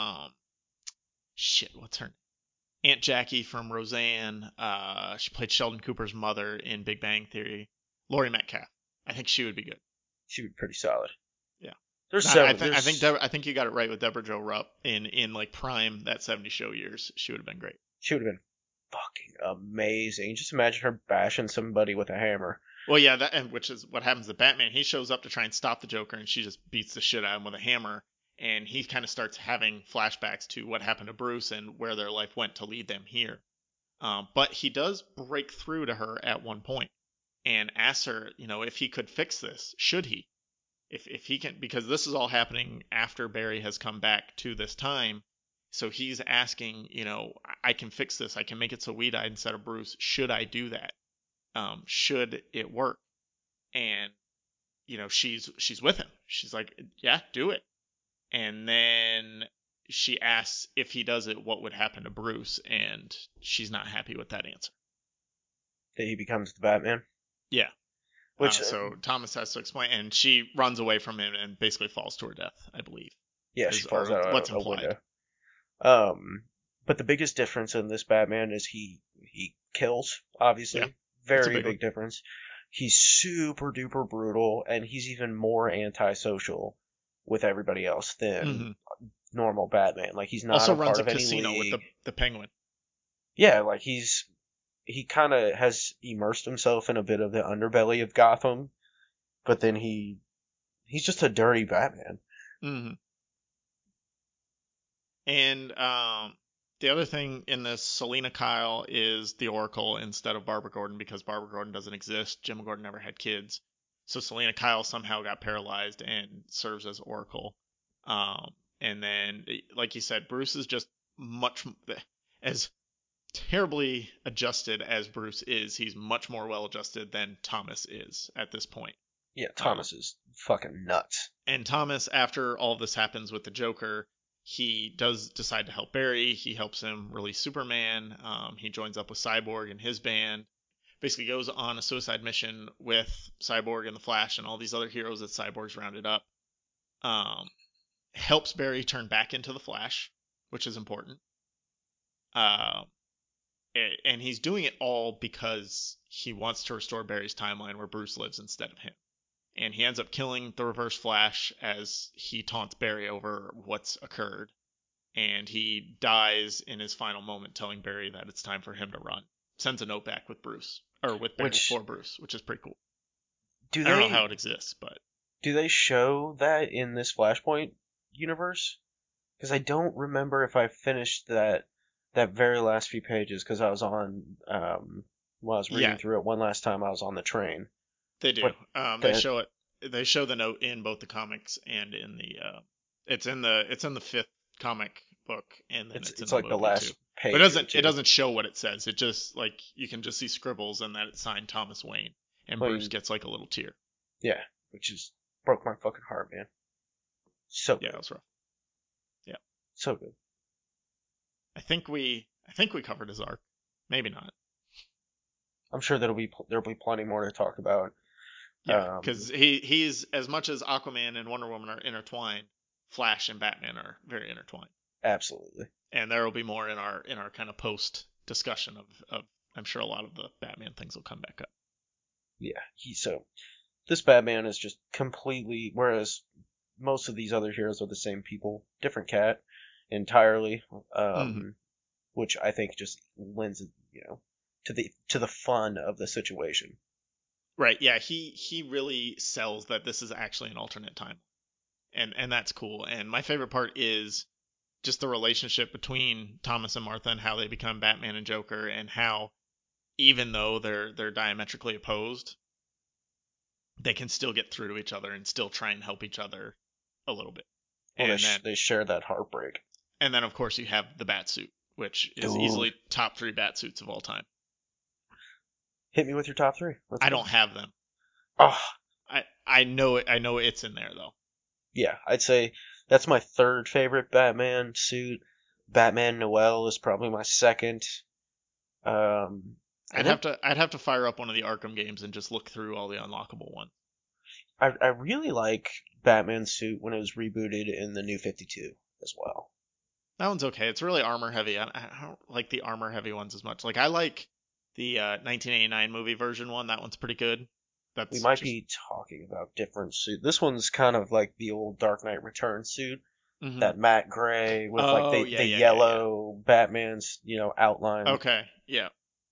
Speaker 1: shit, what's her name? Aunt Jackie from Roseanne. She played Sheldon Cooper's mother in Big Bang Theory. Laurie Metcalf. I think she would be good.
Speaker 2: She would be pretty solid.
Speaker 1: Yeah.
Speaker 2: I
Speaker 1: think you got it right with Deborah Jo Rupp in like prime that '70s show years. She would have been great.
Speaker 2: She would have been fucking amazing. Just imagine her bashing somebody with a hammer.
Speaker 1: Well, yeah, which is what happens to Batman. He shows up to try and stop the Joker, and she just beats the shit out of him with a hammer. And he kind of starts having flashbacks to what happened to Bruce and where their life went to lead them here. But he does break through to her at one point and asks her, if he could fix this. Should he? If he can, because this is all happening after Barry has come back to this time. So he's asking, I can fix this. I can make it so we died instead of Bruce. Should I do that? Should it work? And she's with him. She's like, yeah, do it. And then she asks if he does it, what would happen to Bruce, and she's not happy with that answer.
Speaker 2: That he becomes the Batman?
Speaker 1: Yeah. So Thomas has to explain, and she runs away from him and basically falls to her death, I believe.
Speaker 2: Yeah, she falls out
Speaker 1: what's
Speaker 2: a
Speaker 1: implied.
Speaker 2: window. But the biggest difference in this Batman is he kills, obviously.
Speaker 1: Yeah,
Speaker 2: very big difference. He's super duper brutal, and he's even more antisocial with everybody else than normal Batman. Like, he's not
Speaker 1: also
Speaker 2: a
Speaker 1: runs
Speaker 2: part of any
Speaker 1: casino
Speaker 2: league.
Speaker 1: with the Penguin.
Speaker 2: Yeah, like he kind of has immersed himself in a bit of the underbelly of Gotham, but then he's just a dirty Batman.
Speaker 1: Mm-hmm. And the other thing in this, Selina Kyle is the Oracle instead of Barbara Gordon because Barbara Gordon doesn't exist. Jim Gordon never had kids. So Selina Kyle somehow got paralyzed and serves as Oracle. And then, like you said, Bruce is just as terribly adjusted as Bruce is. He's much more well adjusted than Thomas is at this point.
Speaker 2: Yeah, Thomas is fucking nuts.
Speaker 1: And Thomas, after all of this happens with the Joker, he does decide to help Barry. He helps him release Superman. He joins up with Cyborg and his band. Basically goes on a suicide mission with Cyborg and the Flash and all these other heroes that Cyborg's rounded up. Helps Barry turn back into the Flash, which is important. And he's doing it all because he wants to restore Barry's timeline where Bruce lives instead of him. And he ends up killing the Reverse Flash as he taunts Barry over what's occurred. And he dies in his final moment telling Barry that it's time for him to run. Sends a note back with Bruce, or with Barry for Bruce, which is pretty cool. I don't know how it exists, but...
Speaker 2: Do they show that in this Flashpoint universe? Because I don't remember if I finished that very last few pages, because I was on, while I was reading through it one last time, I was on the train.
Speaker 1: They do. They show it. They show the note in both the comics and in the. It's in the fifth comic book, and then it's in like the last too. Page. But it doesn't show what it says. It just like you can just see scribbles and that it's signed Thomas Wayne, and Bruce gets like a little tear.
Speaker 2: Yeah, which is broke my fucking heart, man. So
Speaker 1: yeah, that's rough. Yeah,
Speaker 2: so good.
Speaker 1: I think we covered his arc. Maybe not.
Speaker 2: I'm sure there'll be plenty more to talk about.
Speaker 1: Yeah, because he's, as much as Aquaman and Wonder Woman are intertwined, Flash and Batman are very intertwined.
Speaker 2: Absolutely.
Speaker 1: And there will be more in our kind of post discussion of I'm sure a lot of the Batman things will come back up.
Speaker 2: Yeah, so this Batman is just completely, whereas most of these other heroes are the same people, different cat entirely, which I think just lends, to the fun of the situation.
Speaker 1: Right. Yeah. He really sells that this is actually an alternate time, and that's cool. And my favorite part is just the relationship between Thomas and Martha and how they become Batman and Joker, and how even though they're diametrically opposed, they can still get through to each other and still try and help each other a little bit.
Speaker 2: Well, and they share that heartbreak.
Speaker 1: And then, of course, you have the Batsuit, which is easily top 3 Batsuits of all time.
Speaker 2: Hit me with your top 3.
Speaker 1: I don't have them.
Speaker 2: Oh.
Speaker 1: I know it. I know it's in there though.
Speaker 2: Yeah, I'd say that's my third favorite Batman suit. Batman Noel is probably my second.
Speaker 1: I'd have to fire up one of the Arkham games and just look through all the unlockable ones.
Speaker 2: I really like Batman's suit when it was rebooted in the New 52 as well.
Speaker 1: That one's okay. It's really armor heavy. I don't like the armor heavy ones as much. Like, I like the 1989 movie version one. That one's pretty good.
Speaker 2: We might be talking about different suits. This one's kind of like the old Dark Knight Returns suit. Mm-hmm. That matte gray with the yellow Batman's, outline.
Speaker 1: Okay, yeah.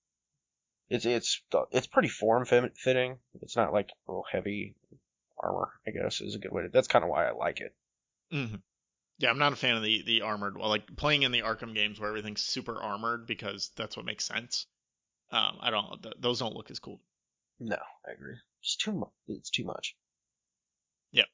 Speaker 2: It's pretty form fitting. It's not like real heavy armor, I guess, is a good way to. That's kind of why I like it.
Speaker 1: Mm-hmm. Yeah, I'm not a fan of the armored. Well, like playing in the Arkham games where everything's super armored, because that's what makes sense. Those don't look as cool.
Speaker 2: No, I agree. It's too much. It's too much.
Speaker 1: Yep.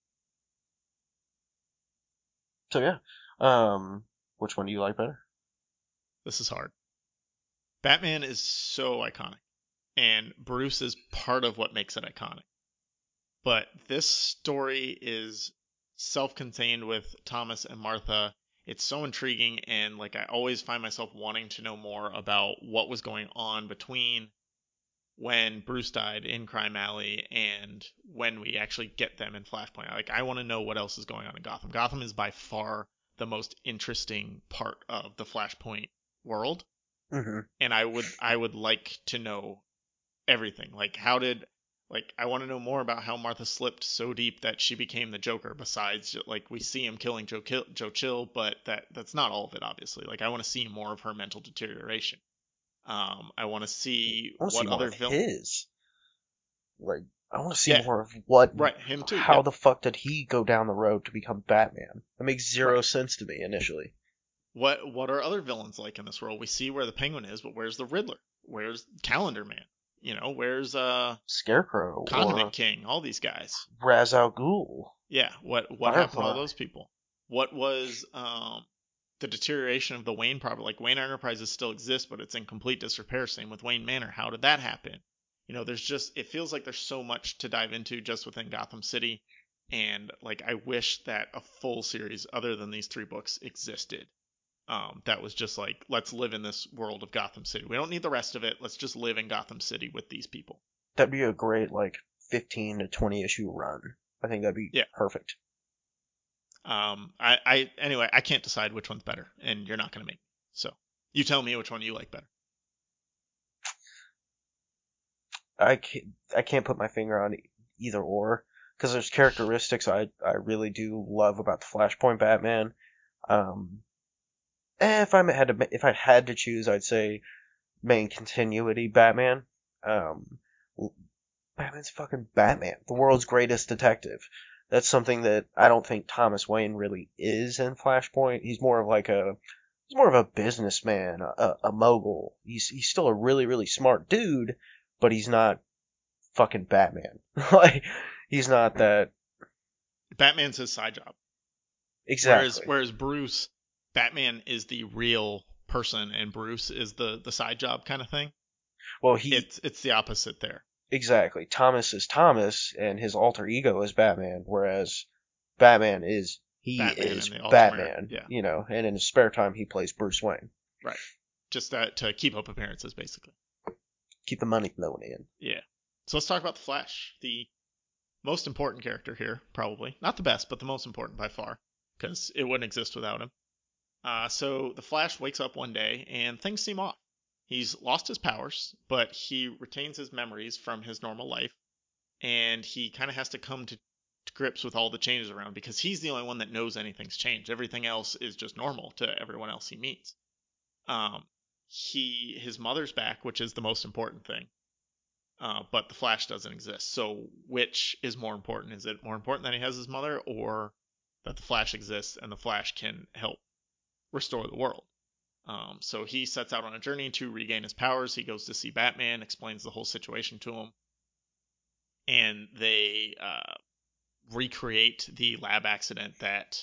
Speaker 2: So yeah, which one do you like better?
Speaker 1: This is hard. Batman is so iconic, and Bruce is part of what makes it iconic. But this story is self-contained with Thomas and Martha. It's so intriguing, and like I always find myself wanting to know more about what was going on between when Bruce died in Crime Alley and when we actually get them in Flashpoint. Like, I want to know what else is going on in Gotham. Gotham is by far the most interesting part of the Flashpoint world.
Speaker 2: Mm-hmm.
Speaker 1: And I would like to know everything. Like, I want to know more about how Martha slipped so deep that she became the Joker. Besides, like, we see him killing Joe Chill, but that's not all of it, obviously. Like, I want to see more of her mental deterioration. I want to see what other
Speaker 2: villains. Like, I want to see more of what.
Speaker 1: Right, him too.
Speaker 2: How the fuck did he go down the road to become Batman? That makes zero sense to me initially.
Speaker 1: What are other villains like in this world? We see where the Penguin is, but where's the Riddler? Where's Calendar Man? Where's
Speaker 2: Scarecrow,
Speaker 1: Condiment King? All these guys.
Speaker 2: Ra's al Ghul.
Speaker 1: Yeah. What happened to all those people? What was the deterioration of the Wayne property? Like, Wayne Enterprises still exists, but it's in complete disrepair. Same with Wayne Manor. How did that happen? It feels like there's so much to dive into just within Gotham City, and like I wish that a full series other than these 3 books existed. That was just like, let's live in this world of Gotham City. We don't need the rest of it. Let's just live in Gotham City with these people.
Speaker 2: That'd be a great 15 to 20 issue run. I think that'd be perfect.
Speaker 1: Anyway, I can't decide which one's better, and you're not going to make me. So you tell me which one you like better.
Speaker 2: I can't put my finger on either or, because there's characteristics I really do love about the Flashpoint Batman. If I had to choose, I'd say main continuity Batman. Batman's fucking Batman, the world's greatest detective. That's something that I don't think Thomas Wayne really is in Flashpoint. He's more of a businessman, a mogul. He's still a really, really smart dude, but he's not fucking Batman. Like, he's not that.
Speaker 1: Batman's his side job.
Speaker 2: Exactly.
Speaker 1: Whereas Bruce, Batman is the real person, and Bruce is the side job kind of thing.
Speaker 2: Well,
Speaker 1: it's the opposite there.
Speaker 2: Exactly. Thomas is Thomas, and his alter ego is Batman, whereas Batman is Batman.
Speaker 1: Yeah.
Speaker 2: And in his spare time he plays Bruce Wayne.
Speaker 1: Right. Just to keep up appearances, basically.
Speaker 2: keep the money flowing in.
Speaker 1: Yeah. So let's talk about the Flash, the most important character here, probably. Not the best, but the most important by far, because it wouldn't exist without him. So the Flash wakes up one day and things seem off. He's lost his powers, but he retains his memories from his normal life, and he kind of has to come to grips with all the changes around because he's the only one that knows anything's changed. Everything else is just normal to everyone else he meets. His mother's back, which is the most important thing. But the Flash doesn't exist. So which is more important? Is it more important that he has his mother, or that the Flash exists and the Flash can help restore the world? So he sets out on a journey to regain his powers. He goes to see Batman, explains the whole situation to him, and they recreate the lab accident that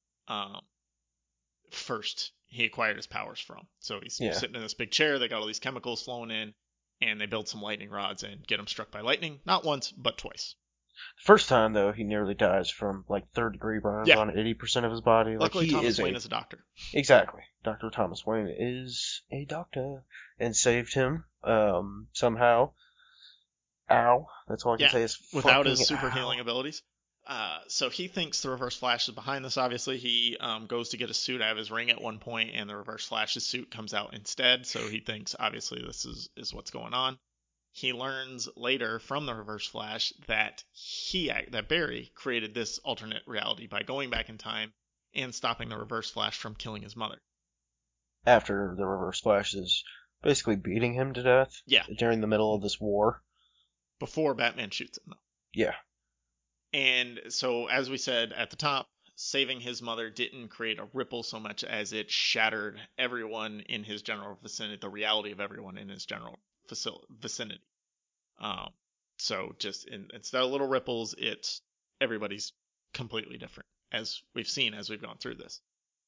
Speaker 1: first he acquired his powers from. So he's sitting in this big chair. They got all these chemicals flowing in, and they build some lightning rods and get him struck by lightning. Not once, but twice.
Speaker 2: First time, though, he nearly dies from, like, third-degree burns on 80% of his body.
Speaker 1: Luckily,
Speaker 2: like,
Speaker 1: Thomas Wayne is a doctor.
Speaker 2: Exactly. Dr. Thomas Wayne is a doctor and saved him somehow. Ow. That's all I can say is
Speaker 1: without his super healing abilities. So he thinks the Reverse Flash is behind this, obviously. He goes to get a suit out of his ring at one point, and the Reverse Flash's suit comes out instead. So he thinks, obviously, this is what's going on. He learns later from the Reverse Flash that that Barry created this alternate reality by going back in time and stopping the Reverse Flash from killing his mother.
Speaker 2: After the Reverse Flash is basically beating him to death.
Speaker 1: Yeah.
Speaker 2: During the middle of this war.
Speaker 1: Before Batman shoots him, though.
Speaker 2: Yeah.
Speaker 1: And so, as we said at the top, saving his mother didn't create a ripple so much as it shattered everyone in his general vicinity, the reality of everyone in his general vicinity. So just instead of little ripples, everybody's completely different, as we've seen as we've gone through this.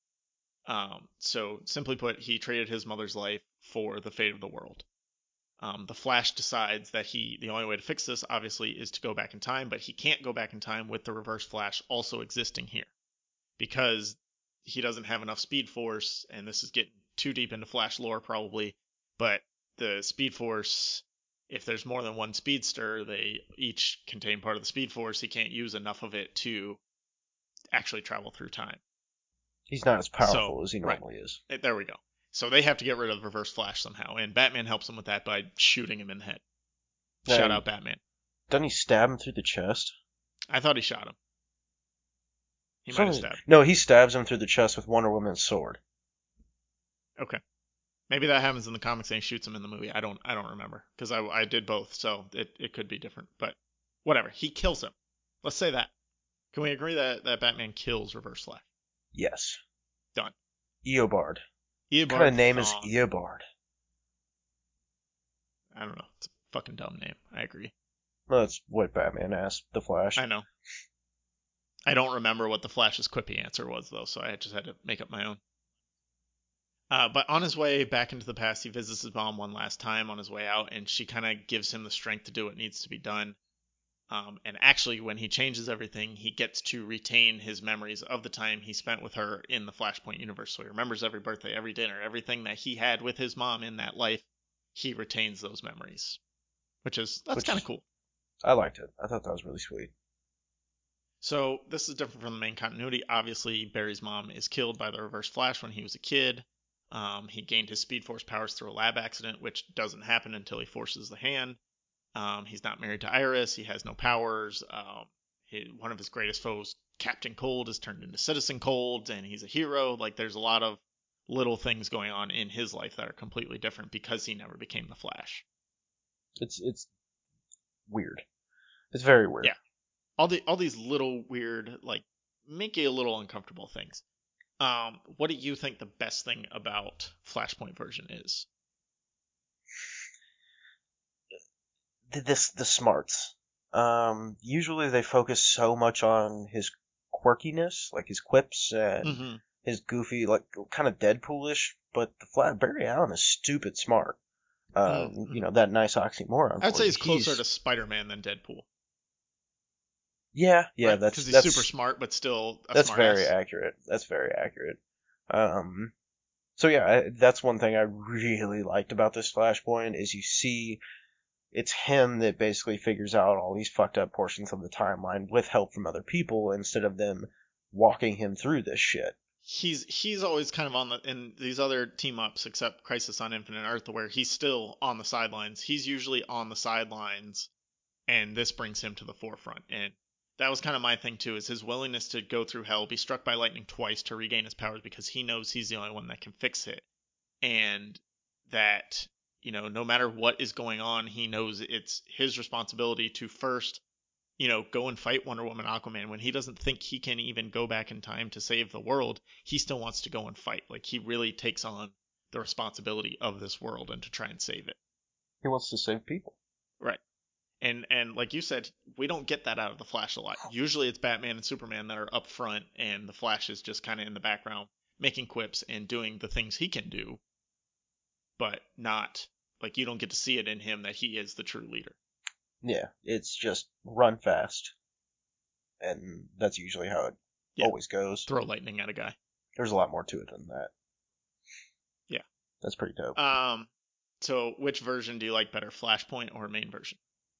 Speaker 1: So simply put, he traded his mother's life for the fate of the world. The Flash decides that the only way to fix this, obviously, is to go back in time, but he can't go back in time with the Reverse Flash also existing here, because he doesn't have enough Speed Force, and this is getting too deep into Flash lore probably, but the Speed Force, if there's more than one Speedster, they each contain part of the Speed Force. He can't use enough of it to actually travel through time.
Speaker 2: He's not as powerful as he normally is.
Speaker 1: There we go. So they have to get rid of the Reverse Flash somehow, and Batman helps him with that by shooting him in the head. Shout out Batman.
Speaker 2: Doesn't he stab him through the chest?
Speaker 1: I thought he shot him. He might have stabbed.
Speaker 2: No, he stabs him through the chest with Wonder Woman's sword.
Speaker 1: Okay. Maybe that happens in the comics and he shoots him in the movie. I don't remember, because I did both, so it could be different. But whatever. He kills him. Let's say that. Can we agree that Batman kills Reverse Flash?
Speaker 2: Yes.
Speaker 1: Done.
Speaker 2: Eobard. What kind of name is Eobard?
Speaker 1: I don't know. It's a fucking dumb name. I agree.
Speaker 2: Well, that's what Batman asked the Flash.
Speaker 1: I know. I don't remember what the Flash's quippy answer was, though, so I just had to make up my own. But on his way back into the past, he visits his mom one last time on his way out, and she kind of gives him the strength to do what needs to be done. And actually, when he changes everything, he gets to retain his memories of the time he spent with her in the Flashpoint universe. So he remembers every birthday, every dinner, everything that he had with his mom in that life. He retains those memories, that's kind of cool.
Speaker 2: I liked it. I thought that was really sweet.
Speaker 1: So this is different from the main continuity. Obviously, Barry's mom is killed by the Reverse Flash when he was a kid. He gained his Speed Force powers through a lab accident, which doesn't happen until he forces the hand. He's not married to Iris. He has no powers. One of his greatest foes, Captain Cold, is turned into Citizen Cold, and he's a hero. Like, there's a lot of little things going on in his life that are completely different because he never became the Flash.
Speaker 2: It's weird. It's very weird.
Speaker 1: Yeah. All these little weird, like, make you a little uncomfortable things. What do you think the best thing about Flashpoint version is?
Speaker 2: The smarts. Usually they focus so much on his quirkiness, like his quips and his goofy, like kind of Deadpoolish. But Barry Allen is stupid smart. You know, that nice oxymoron.
Speaker 1: I'd say he's closer to Spider-Man than Deadpool.
Speaker 2: Yeah,
Speaker 1: right?
Speaker 2: that's
Speaker 1: super smart, but still
Speaker 2: that's very accurate. That's very accurate. So yeah, that's one thing I really liked about this Flashpoint is you see it's him that basically figures out all these fucked up portions of the timeline with help from other people instead of them walking him through this shit.
Speaker 1: He's always kind of on the in these other team ups except Crisis on Infinite Earth where he's still on the sidelines. He's usually on the sidelines, and this brings him to the forefront. And that was kind of my thing too, is his willingness to go through hell, be struck by lightning twice to regain his powers because he knows he's the only one that can fix it. And that, no matter what is going on, he knows it's his responsibility to first, go and fight Wonder Woman, Aquaman. When he doesn't think he can even go back in time to save the world, he still wants to go and fight. Like, he really takes on the responsibility of this world and to try and save it.
Speaker 2: He wants to save people.
Speaker 1: Right. And like you said, we don't get that out of the Flash a lot. Usually it's Batman and Superman that are up front, and the Flash is just kind of in the background making quips and doing the things he can do, but not, like, you don't get to see it in him that he is the true leader.
Speaker 2: Yeah, it's just run fast. And that's usually how it always goes.
Speaker 1: Throw lightning at a guy.
Speaker 2: There's a lot more to it than that.
Speaker 1: Yeah.
Speaker 2: That's pretty dope.
Speaker 1: So which version do you like better, Flashpoint or main version?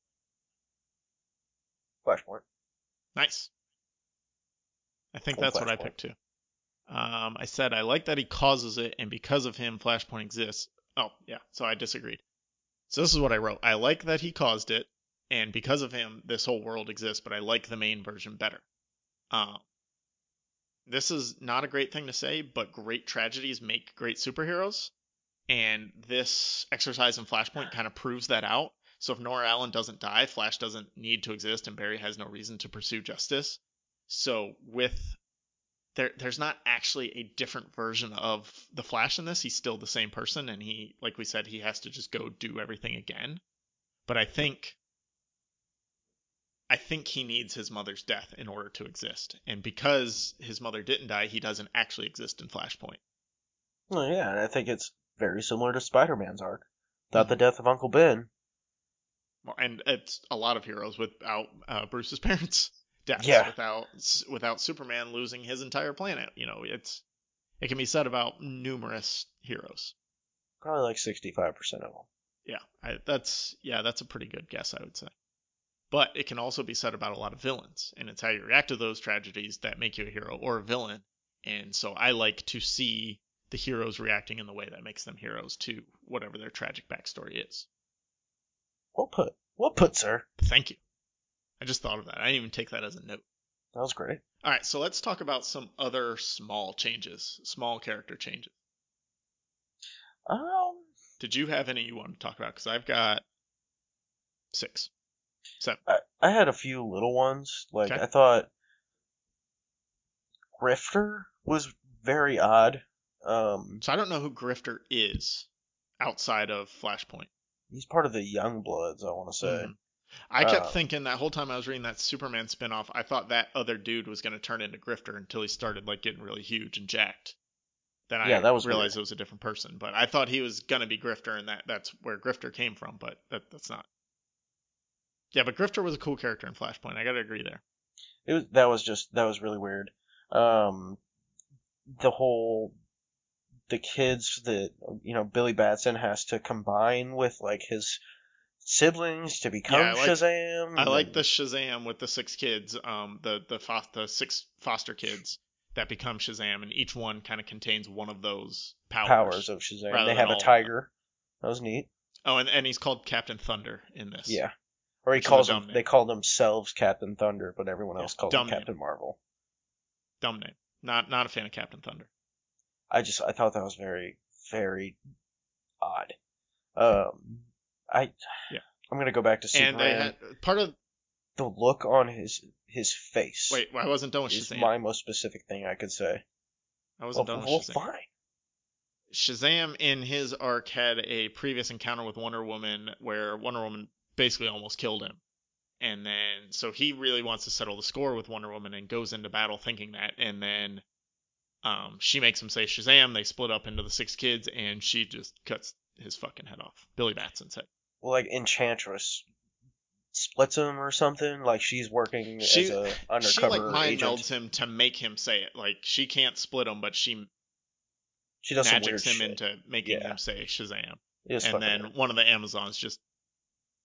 Speaker 2: Flashpoint.
Speaker 1: Nice. I think that's what I picked too. I said I like that he causes it, and because of him, Flashpoint exists. Oh, yeah, so I disagreed. So this is what I wrote. I like that he caused it, and because of him, this whole world exists, but I like the main version better. This is not a great thing to say, but great tragedies make great superheroes, and this exercise in Flashpoint kind of proves that out. So if Nora Allen doesn't die, Flash doesn't need to exist, and Barry has no reason to pursue justice. So there's not actually a different version of the Flash in this. He's still the same person, and he, like we said, he has to just go do everything again. But I think he needs his mother's death in order to exist. And because his mother didn't die, he doesn't actually exist in Flashpoint.
Speaker 2: Well, yeah, and I think it's very similar to Spider-Man's arc. Without the death of Uncle Ben.
Speaker 1: Well, and it's a lot of heroes without Bruce's parents' deaths.
Speaker 2: Yeah.
Speaker 1: Without Superman losing his entire planet. It can be said about numerous heroes.
Speaker 2: Probably like 65% of them.
Speaker 1: Yeah, that's a pretty good guess, I would say. But it can also be said about a lot of villains, and it's how you react to those tragedies that make you a hero or a villain. And so I like to see the heroes reacting in the way that makes them heroes to whatever their tragic backstory is.
Speaker 2: Well put, sir.
Speaker 1: Thank you. I just thought of that. I didn't even take that as a note.
Speaker 2: That was great.
Speaker 1: All right, so let's talk about some other small character changes. Did you have any you want to talk about? Because I've got 6, 7.
Speaker 2: I had a few little ones. Like,
Speaker 1: okay.
Speaker 2: I thought Grifter was very odd.
Speaker 1: So I don't know who Grifter is outside of Flashpoint.
Speaker 2: He's part of the Youngbloods, I want to say. Mm-hmm.
Speaker 1: I kept thinking that whole time I was reading that Superman spinoff, I thought that other dude was going to turn into Grifter until he started like getting really huge and jacked. Then I realized weird. It was a different person. But I thought he was going to be Grifter, and that's where Grifter came from, but that's not. Yeah, but Grifter was a cool character in Flashpoint. I got to agree there.
Speaker 2: That was really weird. The kids that, Billy Batson has to combine with, like, his siblings to become Shazam.
Speaker 1: I like the Shazam with the 6 kids, the 6 foster kids that become Shazam, and each one kind of contains one of those powers
Speaker 2: of Shazam. They have a tiger. That was neat.
Speaker 1: Oh, and he's called Captain Thunder in this.
Speaker 2: Yeah. Or they call themselves Captain Thunder, but everyone else calls him Captain Marvel.
Speaker 1: Dumb name. Not a fan of Captain Thunder.
Speaker 2: I thought that was very, very odd. I'm gonna go back to Superman.
Speaker 1: And they had part of
Speaker 2: the look on his face.
Speaker 1: Wait, I wasn't done with Shazam.
Speaker 2: Is my most specific thing I could say.
Speaker 1: I wasn't done with Shazam.
Speaker 2: Fine.
Speaker 1: Shazam in his arc had a previous encounter with Wonder Woman where Wonder Woman basically almost killed him. And then, so he really wants to settle the score with Wonder Woman and goes into battle thinking that. And then she makes him say Shazam. They split up into the 6 kids, and she just cuts his fucking head off. Billy Batson's head.
Speaker 2: Well, like Enchantress splits him or something. Like she's working as a undercover
Speaker 1: she like mind
Speaker 2: agent.
Speaker 1: melds him to make him say it. Like she can't split him, but she
Speaker 2: does
Speaker 1: magics him into making him say Shazam.
Speaker 2: And then
Speaker 1: one of the Amazons just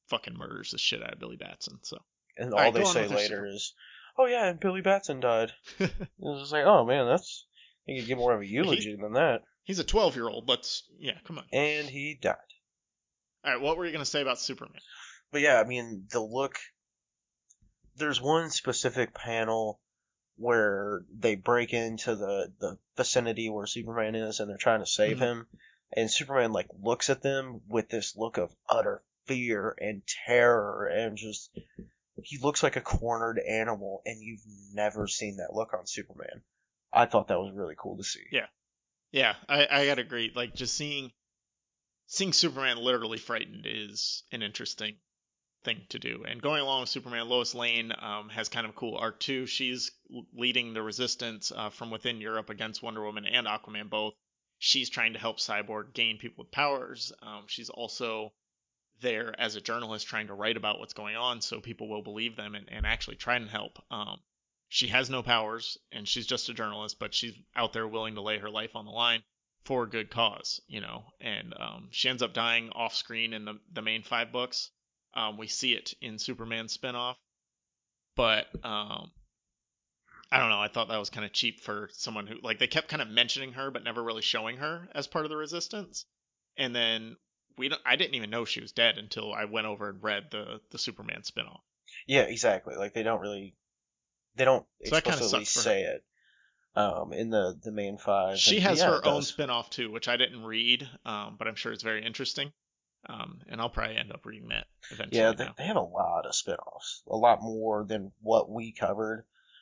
Speaker 1: fucking murders the shit out of Billy Batson. So,
Speaker 2: and
Speaker 1: all
Speaker 2: all
Speaker 1: right,
Speaker 2: they
Speaker 1: go on
Speaker 2: say
Speaker 1: with your
Speaker 2: later is, "Oh yeah, and Billy Batson died." It's just like, oh man, you could get more of a eulogy than that.
Speaker 1: He's a 12-year-old. Come on.
Speaker 2: And he died.
Speaker 1: All right, what were you gonna say about Superman?
Speaker 2: But yeah, I mean, the look. There's one specific panel where they break into the vicinity where Superman is, and they're trying to save him, and Superman like looks at them with this look of utter fear and terror, and just he looks like a cornered animal, and you've never seen that look on Superman. I thought that was really cool to see.
Speaker 1: Yeah, I gotta agree. Like, just seeing Superman literally frightened is an interesting thing to do. And going along with Superman, Lois Lane has kind of a cool arc too. She's leading the resistance from within Europe against Wonder Woman and Aquaman both. She's trying to help Cyborg gain people with powers. She's also there as a journalist trying to write about what's going on so people will believe them and actually try and help. She has no powers and she's just a journalist, but she's out there willing to lay her life on the line for a good cause, and she ends up dying off screen in the main 5 books. We see it in Superman's spinoff, but I don't know. I thought that was kind of cheap for someone who, like, they kept kind of mentioning her but never really showing her as part of the Resistance. And then I didn't even know she was dead until I went over and read the Superman spinoff.
Speaker 2: Yeah, exactly. Like they don't explicitly say it in the main 5.
Speaker 1: She has her own spinoff too, which I didn't read, but I'm sure it's very interesting. And I'll probably end up reading that eventually.
Speaker 2: Yeah, they have a lot of spinoffs, a lot more than what we covered.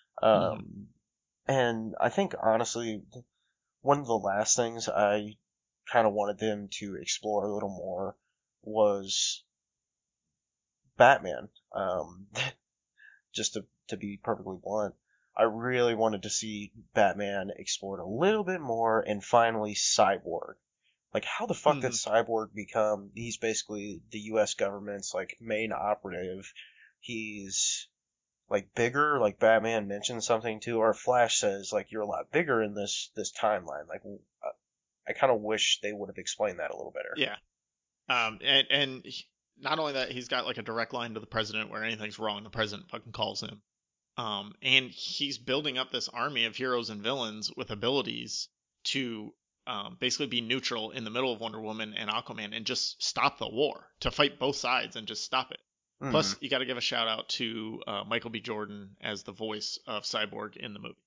Speaker 2: And I think, honestly, one of the last things I kind of wanted them to explore a little more was Batman. Just to be perfectly blunt, I really wanted to see Batman explored a little bit more, and finally Cyborg. Like, how the fuck did Cyborg become? He's basically the U.S. government's like main operative. He's like bigger. Like Batman mentions something too, or Flash says like you're a lot bigger in this timeline. Like, I kind of wish they would have explained that a little better.
Speaker 1: Yeah. And not only that, he's got like a direct line to the president where anything's wrong, the president fucking calls him. And he's building up this army of heroes and villains with abilities to basically be neutral in the middle of Wonder Woman and Aquaman and just stop the war, to fight both sides and just stop it. Plus, you got to give a shout out to Michael B. Jordan as the voice of Cyborg in the movie.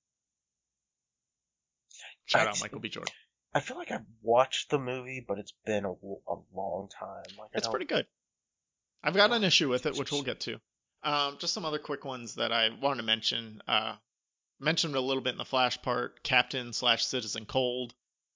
Speaker 1: Shout out Michael B. Jordan.
Speaker 2: I feel like I've watched the movie, but it's been a long time. Like,
Speaker 1: it's pretty good. I've got an issue with it, which we'll get to. Just some other quick ones that I wanted to mention. Mentioned a little bit in the Flash part. Captain/Citizen Cold.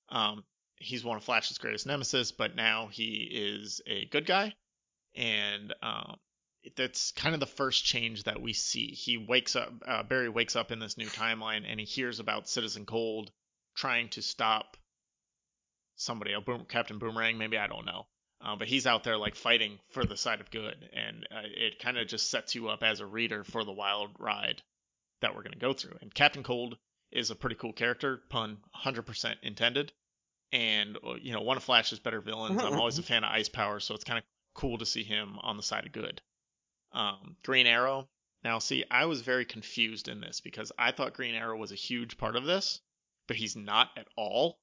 Speaker 1: He's one of Flash's greatest nemesis, but now he is a good guy, and that's kind of the first change that we see. He wakes up. Barry wakes up in this new timeline, and he hears about Citizen Cold trying to stop somebody. Captain Boomerang, maybe, I don't know. But he's out there like fighting for the side of good, and it kind of just sets you up as a reader for the wild ride that we're going to go through. And Captain Cold is a pretty cool character, pun 100% intended. And one of Flash's better villains. I'm always a fan of Ice Power, so it's kind of cool to see him on the side of good. Green Arrow. Now, see, I was very confused in this because I thought Green Arrow was a huge part of this, but he's not at all.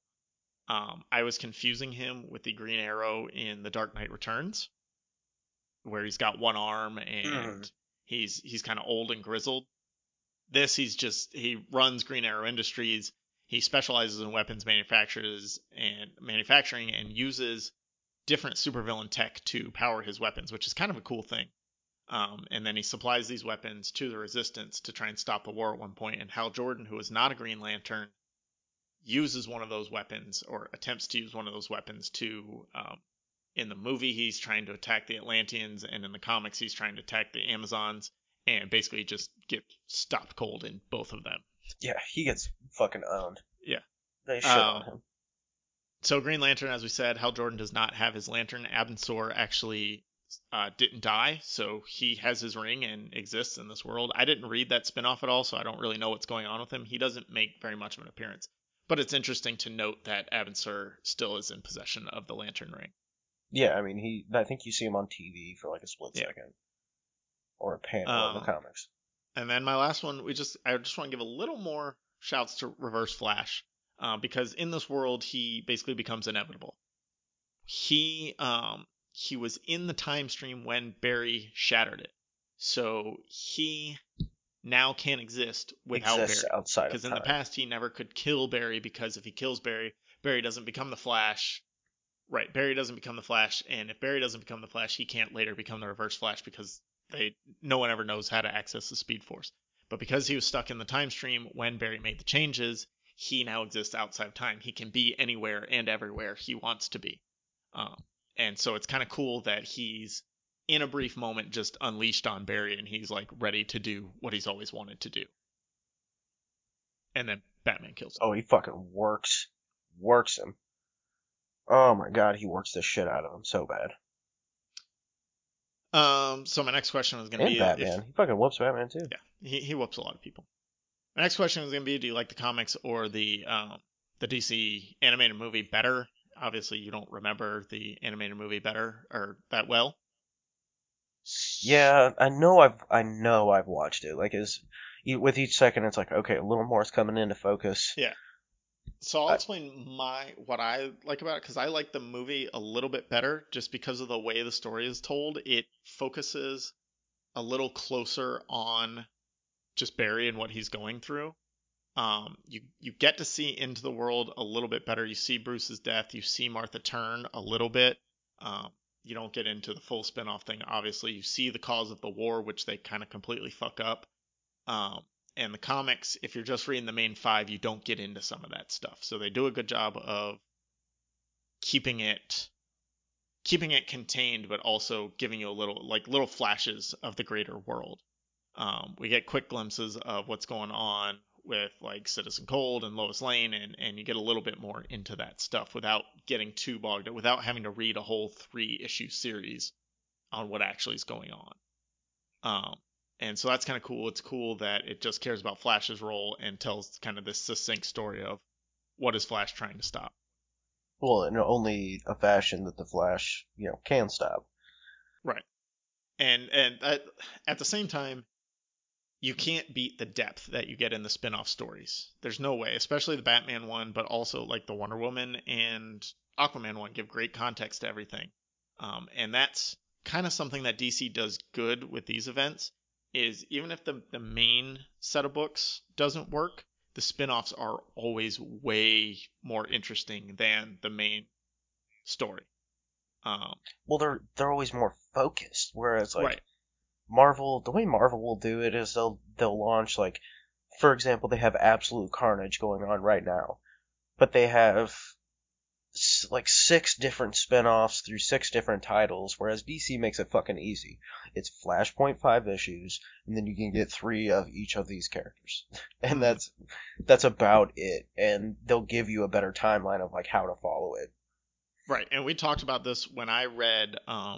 Speaker 1: I was confusing him with the Green Arrow in The Dark Knight Returns, where he's got one arm and he's kind of old and grizzled. This, he runs Green Arrow Industries. He specializes in weapons manufacturing and uses different supervillain tech to power his weapons, which is kind of a cool thing. And then he supplies these weapons to the Resistance to try and stop the war at one point. And Hal Jordan, who is not a Green Lantern, uses one of those weapons, or attempts to use one of those weapons to, in the movie, he's trying to attack the Atlanteans, and in the comics, he's trying to attack the Amazons, and basically just get stopped cold in both of them.
Speaker 2: Yeah, he gets fucking owned.
Speaker 1: Yeah.
Speaker 2: They shit on him.
Speaker 1: So Green Lantern, as we said, Hal Jordan does not have his lantern. Abin-Sur actually didn't die, so he has his ring and exists in this world. I didn't read that spinoff at all, so I don't really know what's going on with him. He doesn't make very much of an appearance. But it's interesting to note that Abin-Sur still is in possession of the Lantern Ring.
Speaker 2: Yeah, I mean, I think you see him on TV for like a split second. Or a panel in the comics.
Speaker 1: And then my last one, I just want to give a little more shouts to Reverse Flash, because in this world he basically becomes inevitable. He was in the time stream when Barry shattered it, so he now can't exist without
Speaker 2: Exists
Speaker 1: Barry.
Speaker 2: outside
Speaker 1: Because in
Speaker 2: time.
Speaker 1: the past he never could kill Barry, because if he kills Barry, Barry doesn't become the Flash. Right, Barry doesn't become the Flash, and if Barry doesn't become the Flash, he can't later become the Reverse Flash, because no one ever knows how to access the Speed Force. But because he was stuck in the time stream when Barry made the changes, he now exists outside of time. He can be anywhere and everywhere he wants to be. And so it's kind of cool that he's in a brief moment just unleashed on Barry, and he's like ready to do what he's always wanted to do. And then Batman kills him.
Speaker 2: Oh, he fucking works him. Oh my god, he works the shit out of him so bad.
Speaker 1: So my next question was going to be
Speaker 2: Batman. He fucking whoops Batman too.
Speaker 1: Yeah, he whoops a lot of people. My next question was going to be, do you like the comics or the DC animated movie better? Obviously, you don't remember the animated movie better or that well.
Speaker 2: Yeah, I know I've watched it. Like, with each second, it's like, okay, a little more is coming into focus.
Speaker 1: Yeah. So I'll explain what I like about it, because I like the movie a little bit better just because of the way the story is told. It focuses a little closer on just Barry and what he's going through. You get to see into the world a little bit better. You see Bruce's death. You see Martha turn a little bit. You don't get into the full spin-off thing, obviously. You see the cause of the war, which they kind of completely fuck up. And the comics, if you're just reading the main 5, you don't get into some of that stuff. So they do a good job of keeping it contained, but also giving you a little flashes of the greater world. We get quick glimpses of what's going on with like Citizen Cold and Lois Lane, and you get a little bit more into that stuff without getting too bogged, without having to read a whole 3-issue series on what actually is going on. And so that's kind of cool. It's cool that it just cares about Flash's role and tells kind of this succinct story of what is Flash trying to stop.
Speaker 2: Well, in only a fashion that the Flash, can stop.
Speaker 1: Right. And at the same time, you can't beat the depth that you get in the spin-off stories. There's no way, especially the Batman one, but also like the Wonder Woman and Aquaman one give great context to everything. And that's kind of something that DC does good with these events, is even if the main set of books doesn't work, the spin-offs are always way more interesting than the main story.
Speaker 2: Well, they're always more focused, whereas like
Speaker 1: Right.
Speaker 2: Marvel, the way Marvel will do it is they'll launch, like, for example, they have Absolute Carnage going on right now, but they have like 6 different spin-offs through 6 different titles, whereas DC makes it fucking easy. It's Flashpoint 5 issues, and then you can get 3 of each of these characters. And that's about it. And they'll give you a better timeline of like how to follow it.
Speaker 1: Right, and we talked about this when I read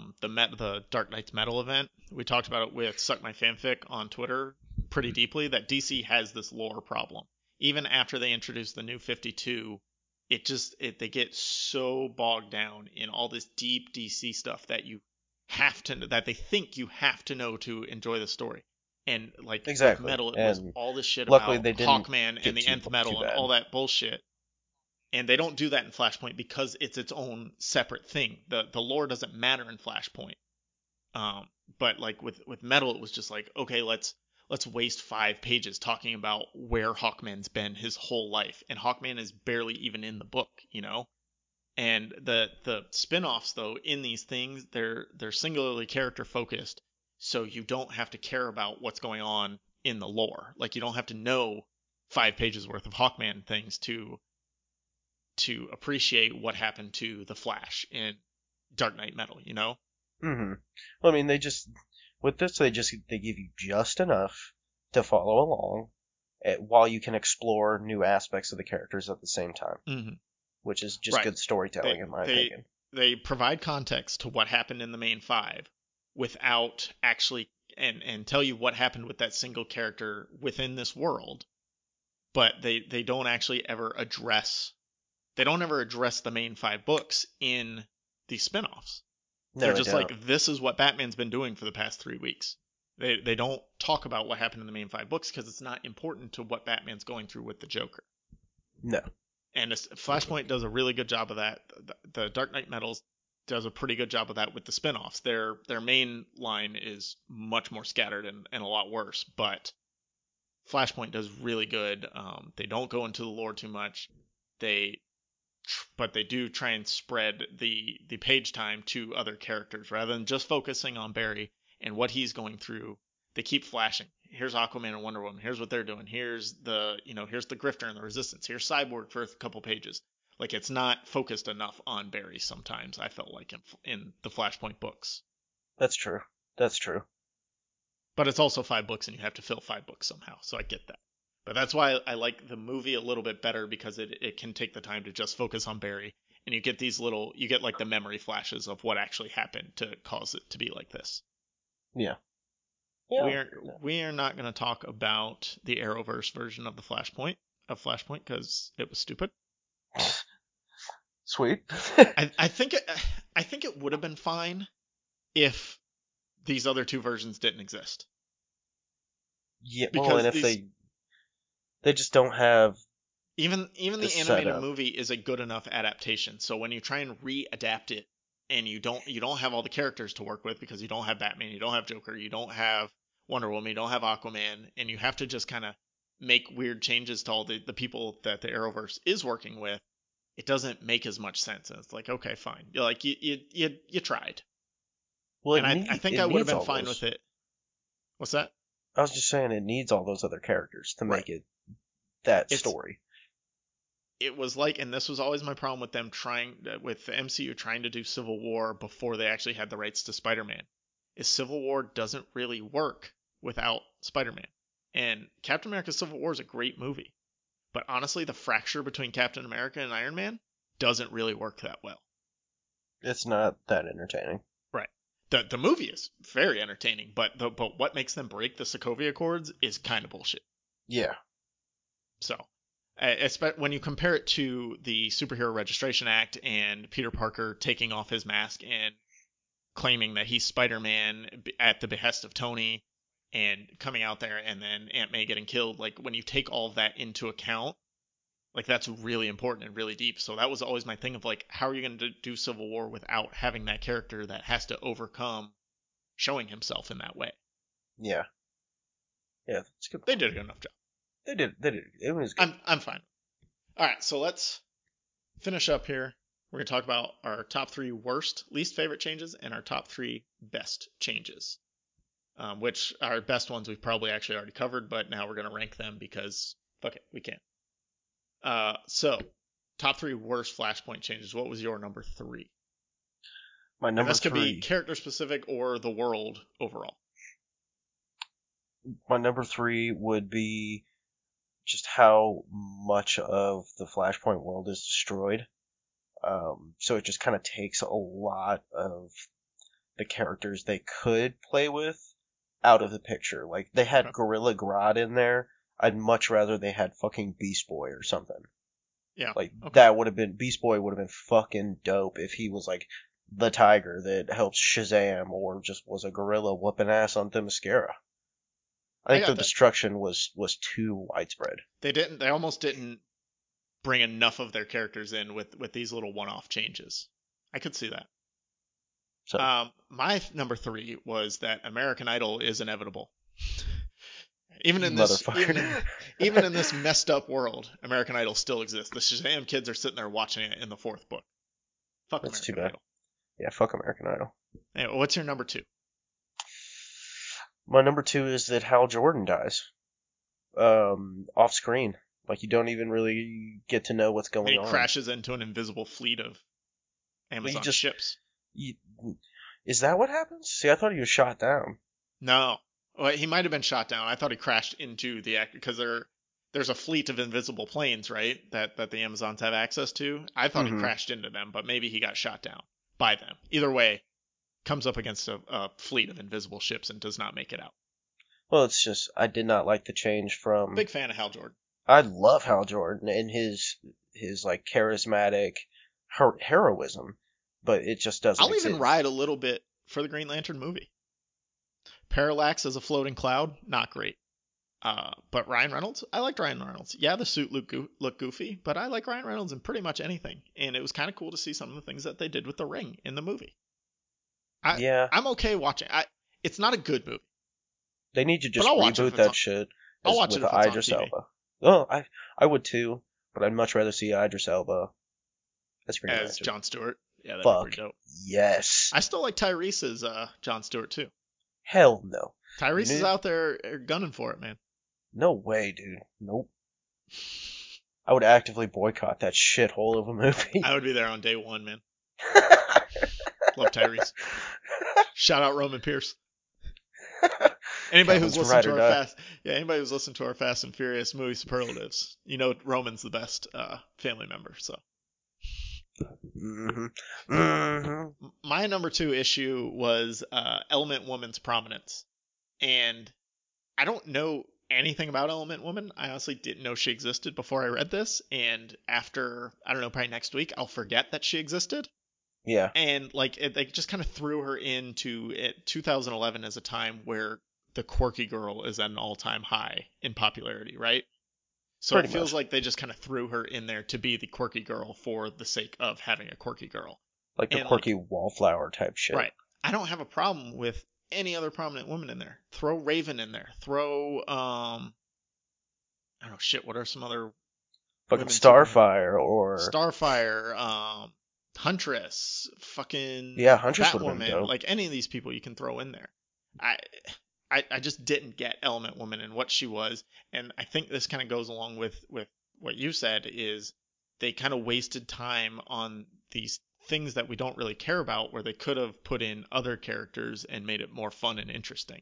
Speaker 1: the Dark Knight's Metal event. We talked about it with Suck My Fanfic on Twitter pretty deeply, that DC has this lore problem. Even after they introduce the New 52, they get so bogged down in all this deep DC stuff that they think you have to know to enjoy the story. And like
Speaker 2: Exactly.
Speaker 1: with Metal, it was all this shit
Speaker 2: luckily
Speaker 1: about
Speaker 2: they didn't
Speaker 1: Hawkman and the Nth Metal and all that bullshit. And they don't do that in Flashpoint because it's its own separate thing. The lore doesn't matter in Flashpoint. But like with Metal, it was just like, okay, let's waste 5 pages talking about where Hawkman's been his whole life, and Hawkman is barely even in the book, And the spin-offs though in these things, they're singularly character focused, so you don't have to care about what's going on in the lore. Like you don't have to know 5 pages worth of Hawkman things to appreciate what happened to the Flash in Dark Knight Metal,
Speaker 2: Mm-hmm. Well, I mean, they give you just enough to follow along, while you can explore new aspects of the characters at the same time, which is just good storytelling, in my opinion.
Speaker 1: They provide context to what happened in the main 5 without actually and tell you what happened with that single character within this world, but they don't actually ever address the main 5 books in these spinoffs.
Speaker 2: No,
Speaker 1: They're just like, this is what Batman's been doing for the past 3 weeks. They don't talk about what happened in the main 5 books because it's not important to what Batman's going through with the Joker.
Speaker 2: No.
Speaker 1: And Flashpoint does a really good job of that. The Dark Knight Metals does a pretty good job of that with the spinoffs. Their main line is much more scattered and a lot worse, but Flashpoint does really good. They don't go into the lore too much. But they do try and spread the page time to other characters rather than just focusing on Barry and what he's going through. They keep flashing. Here's Aquaman and Wonder Woman. Here's what they're doing. Here's the Grifter and the Resistance. Here's Cyborg for a couple pages. Like, it's not focused enough on Barry sometimes, I felt like, in the Flashpoint books.
Speaker 2: That's true.
Speaker 1: But it's also 5 books, and you have to fill 5 books somehow, so I get that. But that's why I like the movie a little bit better, because it can take the time to just focus on Barry, and you get like the memory flashes of what actually happened to cause it to be like this.
Speaker 2: Yeah.
Speaker 1: We are not going to talk about the Arrowverse version of Flashpoint because it was stupid.
Speaker 2: Sweet.
Speaker 1: I think it would have been fine if these other 2 versions didn't exist.
Speaker 2: Yeah, because and if they just don't have
Speaker 1: even the animated movie is a good enough adaptation. So when you try and readapt it and you don't have all the characters to work with because you don't have Batman, you don't have Joker, you don't have Wonder Woman, you don't have Aquaman, and you have to just kind of make weird changes to all the people that the Arrowverse is working with, it doesn't make as much sense. And it's like, okay, fine. Like you tried. Well, and I think I would have been fine with it. What's that?
Speaker 2: I was just saying it needs all those other characters to make it that story.
Speaker 1: It was like, and this was always my problem with them with the MCU trying to do Civil War before they actually had the rights to Spider-Man, is Civil War doesn't really work without Spider-Man. And Captain America Civil War is a great movie. But honestly, the fracture between Captain America and Iron Man doesn't really work that well.
Speaker 2: It's not that entertaining.
Speaker 1: Right. The movie is very entertaining, but what makes them break the Sokovia Accords is kind of bullshit.
Speaker 2: Yeah.
Speaker 1: So, when you compare it to the Superhero Registration Act and Peter Parker taking off his mask and claiming that he's Spider-Man at the behest of Tony and coming out there and then Aunt May getting killed, like, when you take all of that into account, like, that's really important and really deep. So that was always my thing of, like, how are you going to do Civil War without having that character that has to overcome showing himself in that way?
Speaker 2: Yeah. Yeah, that's good.
Speaker 1: They did a good enough job.
Speaker 2: They did. It was good.
Speaker 1: I'm fine. All right, so let's finish up here. We're going to talk about our top 3 worst, least favorite changes and our top 3 best changes. Which our best ones we've probably actually already covered, but now we're going to rank them because, fuck it, we can. So, top 3 worst Flashpoint changes. What was your number 3?
Speaker 2: My number 3.
Speaker 1: This could be character specific or the world overall.
Speaker 2: My number 3 would be just how much of the Flashpoint world is destroyed. So it just kind of takes a lot of the characters they could play with out of the picture. Like, they had Gorilla Grodd in there. I'd much rather they had fucking Beast Boy or something.
Speaker 1: Yeah.
Speaker 2: Like, that would have been, Beast Boy would have been fucking dope if he was like the tiger that helps Shazam or just was a gorilla whooping ass on Themyscira. I think the destruction was too widespread.
Speaker 1: They almost didn't bring enough of their characters in with these little one-off changes. I could see that. So, my number 3 was that American Idol is inevitable. Even in this messed up world, American Idol still exists. The Shazam kids are sitting there watching it in the 4th book. Fuck That's American Idol.
Speaker 2: Yeah, fuck American Idol.
Speaker 1: Anyway, what's your number 2?
Speaker 2: My number 2 is that Hal Jordan dies. Off screen. Like, you don't even really get to know what's going on.
Speaker 1: He crashes into an invisible fleet of Amazon ships.
Speaker 2: Is that what happens? See, I thought he was shot down.
Speaker 1: No. Well, he might have been shot down. I thought he crashed into the act because there's a fleet of invisible planes, right? That the Amazons have access to. I thought he crashed into them, but maybe he got shot down by them. Either way, comes up against a fleet of invisible ships and does not make it out.
Speaker 2: Well, it's just I did not like the change from.
Speaker 1: Big fan of Hal Jordan.
Speaker 2: I love Hal Jordan and his like charismatic heroism, but it just doesn't
Speaker 1: I'll
Speaker 2: exist.
Speaker 1: even ride a little bit for the Green Lantern movie. Parallax as a floating cloud, not great. But Ryan Reynolds, I liked Ryan Reynolds. Yeah, the suit looked goofy, but I like Ryan Reynolds in pretty much anything. And it was kind of cool to see some of the things that they did with the ring in the movie. I'm okay watching. It's not a good movie.
Speaker 2: They need to just reboot that shit.
Speaker 1: I'll watch it if it's on
Speaker 2: Idris
Speaker 1: TV.
Speaker 2: Elba. Oh, I would too, but I'd much rather see Idris Elba
Speaker 1: as Jon Stewart. Yeah, that'd
Speaker 2: Fuck
Speaker 1: be pretty dope.
Speaker 2: Yes.
Speaker 1: I still like Tyrese as Jon Stewart too.
Speaker 2: Hell no.
Speaker 1: Tyrese is out there gunning for it, man.
Speaker 2: No way, dude. Nope. I would actively boycott that shithole of a movie.
Speaker 1: I would be there on day one, man. Love Tyrese. Shout out Roman Pierce. Anybody who's listened to our Fast and Furious movie superlatives, you know Roman's the best family member. So.
Speaker 2: Mm-hmm. Mm-hmm.
Speaker 1: My number 2 issue was Element Woman's prominence, and I don't know anything about Element Woman. I honestly didn't know she existed before I read this, and after, I don't know, probably next week, I'll forget that she existed.
Speaker 2: Yeah.
Speaker 1: And they just kind of threw her into 2011 as a time where the quirky girl is at an all-time high in popularity, right? So it feels like they just kind of threw her in there to be the quirky girl for the sake of having a quirky girl.
Speaker 2: Like the quirky wallflower type shit.
Speaker 1: Right. I don't have a problem with any other prominent woman in there. Throw Raven in there. Throw I don't know, shit, what are some other
Speaker 2: fucking Starfire or
Speaker 1: Huntress, fucking
Speaker 2: Huntress would have been dope.
Speaker 1: Like any of these people you can throw in there. I just didn't get Element Woman and what she was, and I think this kind of goes along with what you said, is they kind of wasted time on these things that we don't really care about, where they could have put in other characters and made it more fun and interesting.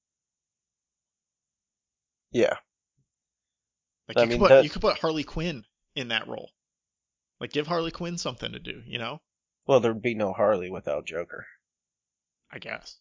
Speaker 2: Yeah.
Speaker 1: Like you could put Harley Quinn in that role. Like, give Harley Quinn something to do, you know?
Speaker 2: Well, there'd be no Harley without Joker.
Speaker 1: I guess.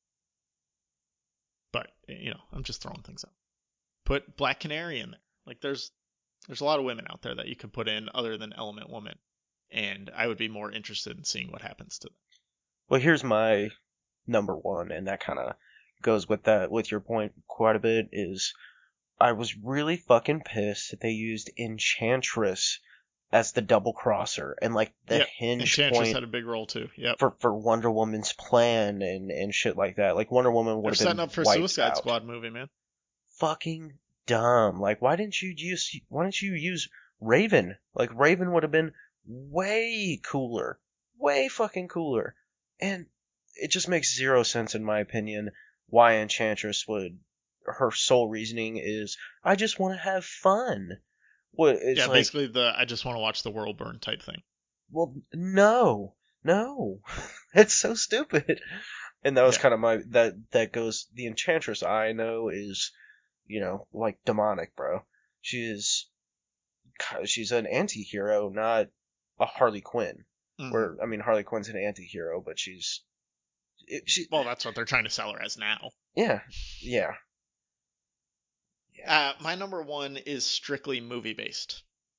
Speaker 1: But, you know, I'm just throwing things out. Put Black Canary in there. Like, there's a lot of women out there that you could put in other than Element Woman, and I would be more interested in seeing what happens to them.
Speaker 2: Well, here's my number 1, and that kind of goes with your point quite a bit, is I was really fucking pissed that they used Enchantress as the double crosser and like the hinge
Speaker 1: Enchantress
Speaker 2: point
Speaker 1: had a big role too. Yep.
Speaker 2: For Wonder Woman's plan and shit like that. Like Wonder Woman would have been
Speaker 1: setting up for Suicide Squad movie, man.
Speaker 2: Fucking dumb. Like why didn't you use Raven? Like Raven would have been way cooler. Way fucking cooler. And it just makes zero sense in my opinion why Enchantress her sole reasoning is I just want to have fun.
Speaker 1: Basically I just want to watch the world burn type thing.
Speaker 2: Well, no, it's so stupid. And that was kind of that goes, the Enchantress I know is, you know, like demonic, bro. She's an anti-hero, not a Harley Quinn. Mm-hmm. I mean, Harley Quinn's an anti-hero, but
Speaker 1: well, that's what they're trying to sell her as now.
Speaker 2: Yeah.
Speaker 1: My number 1 is strictly movie-based.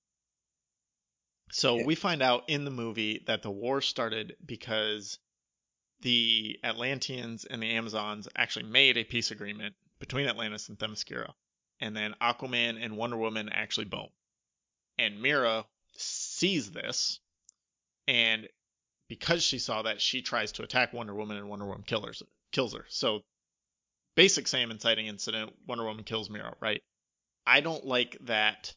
Speaker 1: So we find out in the movie that the war started because the Atlanteans and the Amazons actually made a peace agreement between Atlantis and Themyscira. And then Aquaman and Wonder Woman actually bone. And Mera sees this, and because she saw that, she tries to attack Wonder Woman, and Wonder Woman kills her. So basic same inciting incident, Wonder Woman kills Mera, right? I don't like that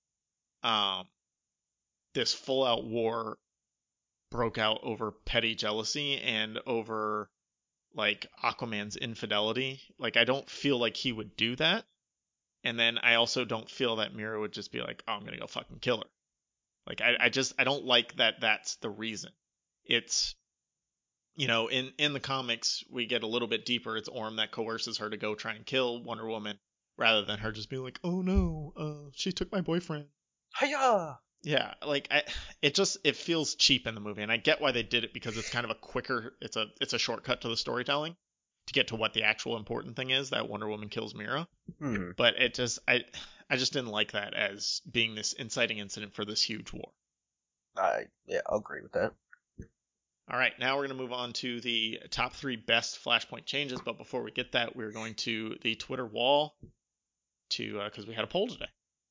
Speaker 1: this full-out war broke out over petty jealousy and over, like, Aquaman's infidelity. Like, I don't feel like he would do that. And then I also don't feel that Mera would just be like, oh, I'm going to go fucking kill her. Like, I don't like that that's the reason. It's, you know, in the comics, we get a little bit deeper. It's Orm that coerces her to go try and kill Wonder Woman, rather than her just being like, oh no, she took my boyfriend.
Speaker 2: Hiya!
Speaker 1: Yeah, like it feels cheap in the movie, and I get why they did it, because it's kind of a quicker, it's a shortcut to the storytelling to get to what the actual important thing is, that Wonder Woman kills Mera.
Speaker 2: Mm-hmm.
Speaker 1: But I just didn't like that as being this inciting incident for this huge war.
Speaker 2: I'll agree with that.
Speaker 1: All right, now we're going to move on to the top 3 best Flashpoint changes. But before we get that, we're going to the Twitter wall because we had a poll today.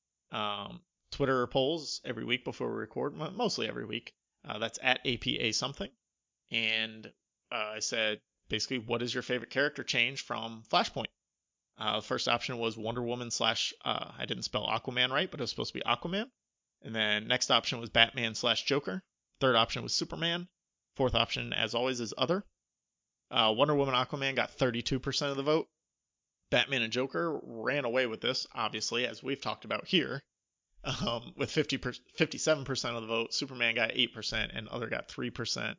Speaker 1: Twitter polls every week before we record, mostly every week. That's at APA something. And I said, basically, what is your favorite character change from Flashpoint? The first option was Wonder Woman / I didn't spell Aquaman right, but it was supposed to be Aquaman. And then next option was Batman / Joker. Third option was Superman. Fourth option, as always, is Other. Wonder Woman Aquaman got 32% of the vote. Batman and Joker ran away with this, obviously, as we've talked about here, with 57% of the vote. Superman got 8%, and Other got 3%.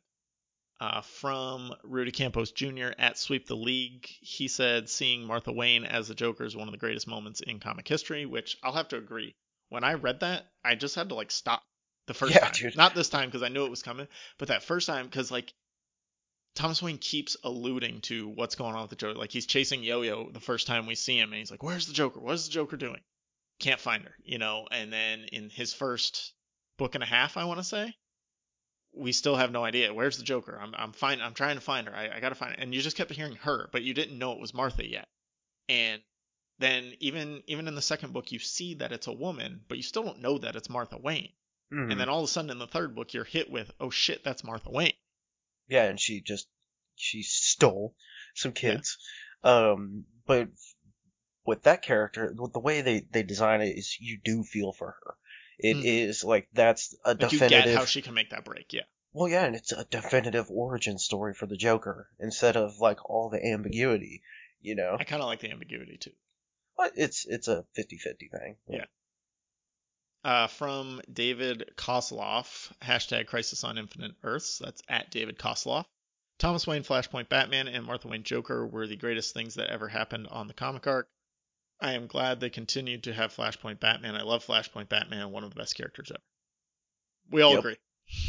Speaker 1: From Rudy Campos Jr. at Sweep the League, he said seeing Martha Wayne as the Joker is one of the greatest moments in comic history, which I'll have to agree. When I read that, I just had to stop the first time.
Speaker 2: Dude.
Speaker 1: Not this time because I knew it was coming, but that first time because Thomas Wayne keeps alluding to what's going on with the Joker. He's chasing Yo-Yo the first time we see him, and he's like, "Where's the Joker? What is the Joker doing?" Can't find her, And then in his first book and a half, I want to say, we still have no idea. Where's the Joker? I'm trying to find her. I gotta find her. And you just kept hearing her, but you didn't know it was Martha yet. And then even in the second book, you see that it's a woman, but you still don't know that it's Martha Wayne.
Speaker 2: Mm-hmm.
Speaker 1: And then all of a sudden in the third book, you're hit with, oh shit, that's Martha Wayne.
Speaker 2: Yeah, and she stole some kids. Yeah. But with that character, the way they design it is you do feel for her. It is that's a definitive.
Speaker 1: You get how she can make that break, yeah.
Speaker 2: Well, yeah, and it's a definitive origin story for the Joker instead of all the ambiguity,
Speaker 1: I kind of like the ambiguity too.
Speaker 2: But it's a 50-50 thing.
Speaker 1: Yeah. From David Kosloff, #Crisis on Infinite Earths. That's at David Kosloff. Thomas Wayne Flashpoint Batman and Martha Wayne Joker were the greatest things that ever happened on the comic arc. I am glad they continued to have Flashpoint Batman. I love Flashpoint Batman, one of the best characters ever. We all agree.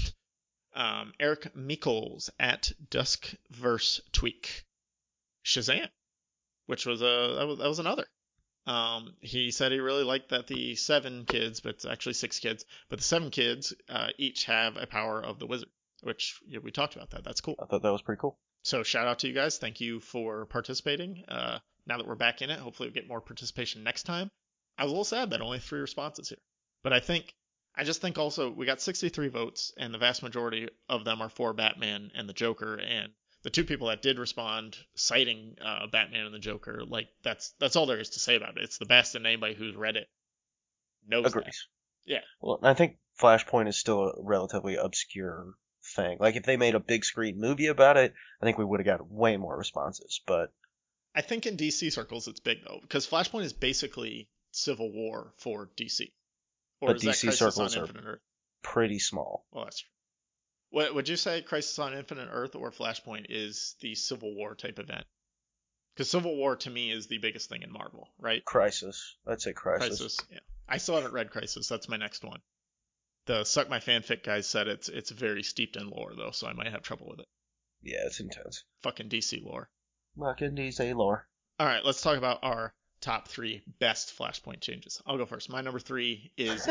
Speaker 1: Eric Meekles at Duskverse Tweak. Shazam, which was that was another. He said he really liked that the 7 kids, but it's actually 6 kids, but the 7 kids each have a power of the wizard, which we talked about that. That's cool.
Speaker 2: I thought that was pretty cool.
Speaker 1: So shout out to you guys. Thank you for participating. Now that we're back in it, hopefully we get more participation next time. I was a little sad that only 3 responses here, but I just think also we got 63 votes, and the vast majority of them are for Batman and the Joker, and the 2 people that did respond citing Batman and the Joker, that's all there is to say about it. It's the best, and anybody who's read it knows
Speaker 2: agrees.
Speaker 1: That. Yeah.
Speaker 2: Well, I think Flashpoint is still a relatively obscure thing. If they made a big screen movie about it, I think we would have got way more responses, but
Speaker 1: I think in DC circles it's big though, because Flashpoint is basically Civil War for DC. Or
Speaker 2: but
Speaker 1: is
Speaker 2: DC
Speaker 1: that
Speaker 2: circles are pretty small.
Speaker 1: Well, that's true. What would you say Crisis on Infinite Earth or Flashpoint is the Civil War type event? Because Civil War to me is the biggest thing in Marvel, right?
Speaker 2: Crisis. I'd say Crisis.
Speaker 1: Yeah. I still haven't read Crisis. That's my next one. The Suck My Fanfic guys said it's very steeped in lore though, so I might have trouble with it.
Speaker 2: Yeah, it's intense.
Speaker 1: Fucking DC lore.
Speaker 2: Fucking DC lore.
Speaker 1: All right, let's talk about our top 3 best Flashpoint changes. I'll go first. My number 3 is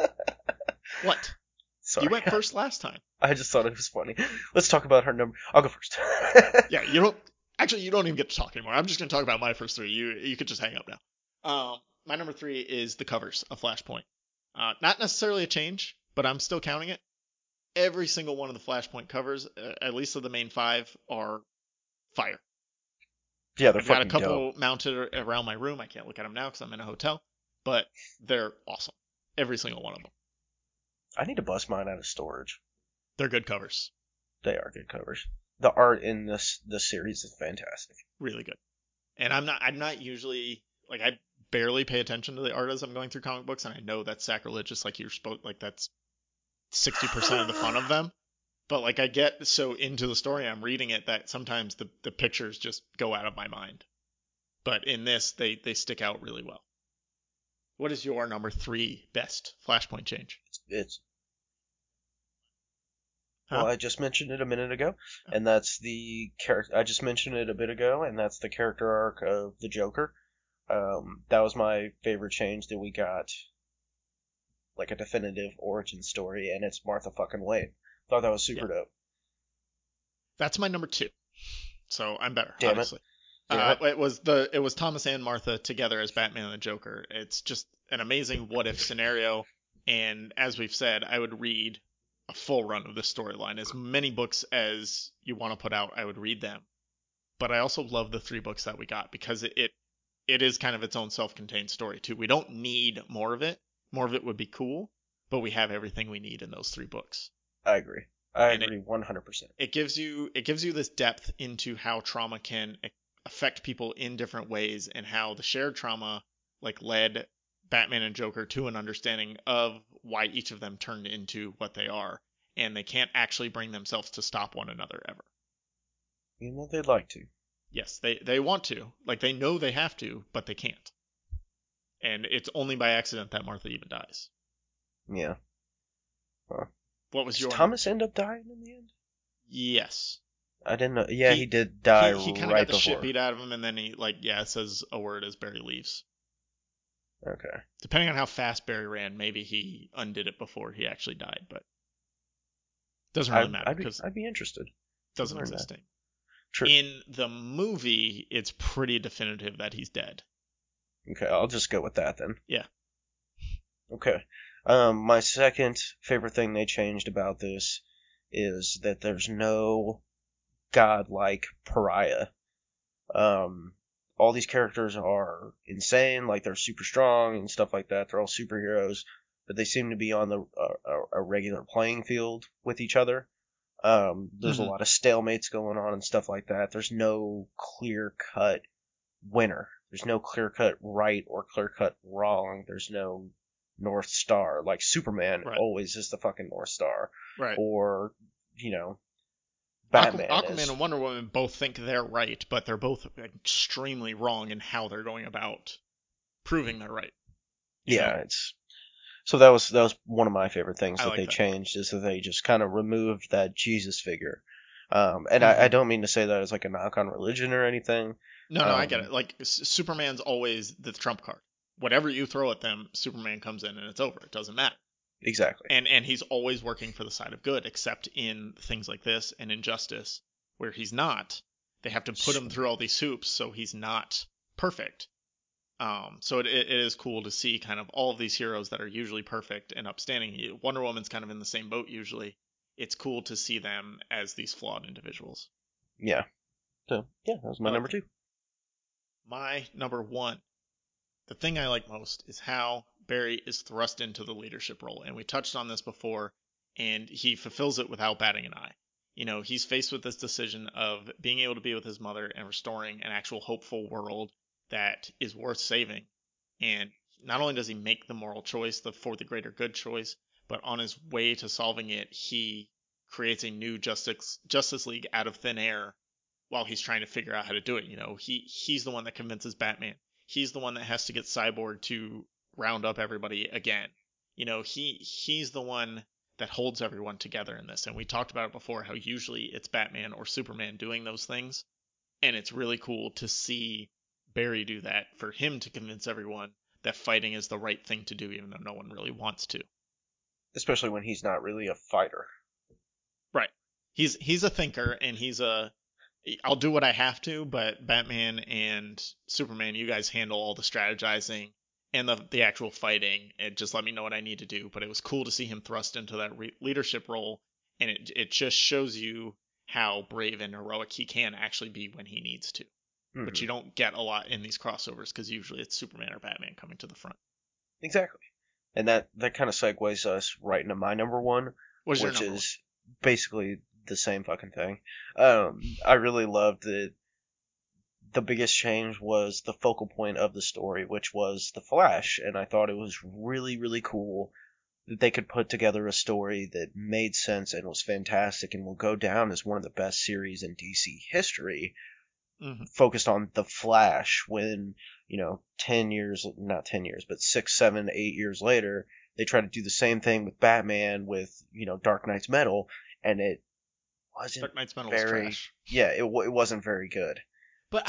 Speaker 1: what?
Speaker 2: Sorry.
Speaker 1: You went first last time.
Speaker 2: I just thought it was funny. Let's talk about her number. I'll go first.
Speaker 1: Yeah, you don't even get to talk anymore. I'm just gonna talk about my first 3. You could just hang up now. My number 3 is the covers of Flashpoint. Not necessarily a change, but I'm still counting it. Every single one of the Flashpoint covers, at least of the main 5, are fire.
Speaker 2: Yeah, they're
Speaker 1: I've got
Speaker 2: fucking
Speaker 1: a couple
Speaker 2: dope.
Speaker 1: Mounted around my room. I can't look at them now because I'm in a hotel, but they're awesome. Every single one of them.
Speaker 2: I need to bust mine out of storage.
Speaker 1: They're good covers.
Speaker 2: They are good covers. The art in this series is fantastic.
Speaker 1: Really good. And I'm not usually I barely pay attention to the art as I'm going through comic books, and I know that's sacrilegious. You're supposed that's 60% of the fun of them. But I get so into the story I'm reading it that sometimes the pictures just go out of my mind. But in this, they stick out really well. What is your number 3 best Flashpoint change?
Speaker 2: It's Well, I just mentioned it a minute ago, and that's the character. I just mentioned it a bit ago, and that's the character arc of the Joker. That was my favorite change that we got, a definitive origin story, and it's Martha fucking Wayne. Thought that was super dope.
Speaker 1: That's my number 2. So I'm better,
Speaker 2: Damn it.
Speaker 1: obviously.
Speaker 2: Damn it.
Speaker 1: It was Thomas and Martha together as Batman and the Joker. It's just an amazing what if scenario. And as we've said, I would read a full run of this storyline. As many books as you want to put out, I would read them. But I also love the 3 books that we got because it is kind of its own self-contained story too. We don't need more of it. More of it would be cool, but we have everything we need in those 3 books.
Speaker 2: I agree. I agree 100%.
Speaker 1: It gives you this depth into how trauma can affect people in different ways and how the shared trauma like led Batman and Joker to an understanding of why each of them turned into what they are, and they can't actually bring themselves to stop one another ever.
Speaker 2: You know they'd like to.
Speaker 1: Yes, they want to. Like they know they have to, but they can't. And it's only by accident that Martha even dies.
Speaker 2: Yeah. Huh.
Speaker 1: What was
Speaker 2: Does
Speaker 1: your
Speaker 2: Thomas end up dying in the end?
Speaker 1: Yes.
Speaker 2: I didn't know. Yeah, he did die
Speaker 1: he kind of
Speaker 2: right
Speaker 1: got the
Speaker 2: before.
Speaker 1: shit beat out of him, and then he says a word as Barry leaves.
Speaker 2: Okay.
Speaker 1: Depending on how fast Barry ran, maybe he undid it before he actually died, but doesn't really matter because
Speaker 2: I'd be interested.
Speaker 1: Doesn't exist anymore.
Speaker 2: True.
Speaker 1: In the movie, it's pretty definitive that he's dead.
Speaker 2: Okay, I'll just go with that then.
Speaker 1: Yeah.
Speaker 2: Okay. My second favorite thing they changed about this is that there's no godlike pariah. All these characters are insane, like they're super strong and stuff like that. They're all superheroes, but they seem to be on a regular playing field with each other. There's a lot of stalemates going on and stuff like that. There's no clear-cut winner. There's no clear-cut right or clear-cut wrong. There's no North Star. Like Superman always is the fucking North Star.
Speaker 1: Right.
Speaker 2: Or, Batman
Speaker 1: Aquaman and Wonder Woman both think they're right, but they're both extremely wrong in how they're going about proving they're right.
Speaker 2: Yeah, so that was one of my favorite things that they changed is that they just kind of removed that Jesus figure. And I don't mean to say that as like a knock on religion or anything.
Speaker 1: No, I get it. Like Superman's always the trump card. Whatever you throw at them, Superman comes in and it's over. It doesn't matter.
Speaker 2: Exactly.
Speaker 1: And he's always working for the side of good, except in things like this and Injustice, where he's not. They have to put him through all these hoops, so he's not perfect. So it is cool to see kind of all of these heroes that are usually perfect and upstanding. Wonder Woman's kind of in the same boat usually. It's cool to see them as these flawed individuals.
Speaker 2: Yeah. So, yeah, that was my number 2.
Speaker 1: My number 1. The thing I like most is how Barry is thrust into the leadership role. And we touched on this before, and he fulfills it without batting an eye. He's faced with this decision of being able to be with his mother and restoring an actual hopeful world that is worth saving. And not only does he make the moral choice, the for the greater good choice, but on his way to solving it, he creates a new Justice League out of thin air while he's trying to figure out how to do it. He's the one that convinces Batman. He's the one that has to get Cyborg to round up everybody again. He's the one that holds everyone together in this. And we talked about it before, how usually it's Batman or Superman doing those things. And it's really cool to see Barry do that, for him to convince everyone that fighting is the right thing to do, even though no one really wants to.
Speaker 2: Especially when he's not really a fighter.
Speaker 1: Right. He's a thinker, and I'll do what I have to, but Batman and Superman, you guys handle all the strategizing and the actual fighting. It just let me know what I need to do. But it was cool to see him thrust into that leadership role, and it just shows you how brave and heroic he can actually be when he needs to. Mm-hmm. But you don't get a lot in these crossovers because usually it's Superman or Batman coming to the front.
Speaker 2: Exactly. And that kind of segues us right into my number 1, which is basically the same fucking thing. I really loved that the biggest change was the focal point of the story, which was the Flash, and I thought it was really, really cool that they could put together a story that made sense and was fantastic and will go down as one of the best series in DC history, focused on the Flash when, 10 years, not 10 years, but 6, 7, 8 years later, they try to do the same thing with Batman with, Dark Knight's Metal, and it wasn't
Speaker 1: Dark Knight's Metal was trash.
Speaker 2: Yeah, it wasn't very good. But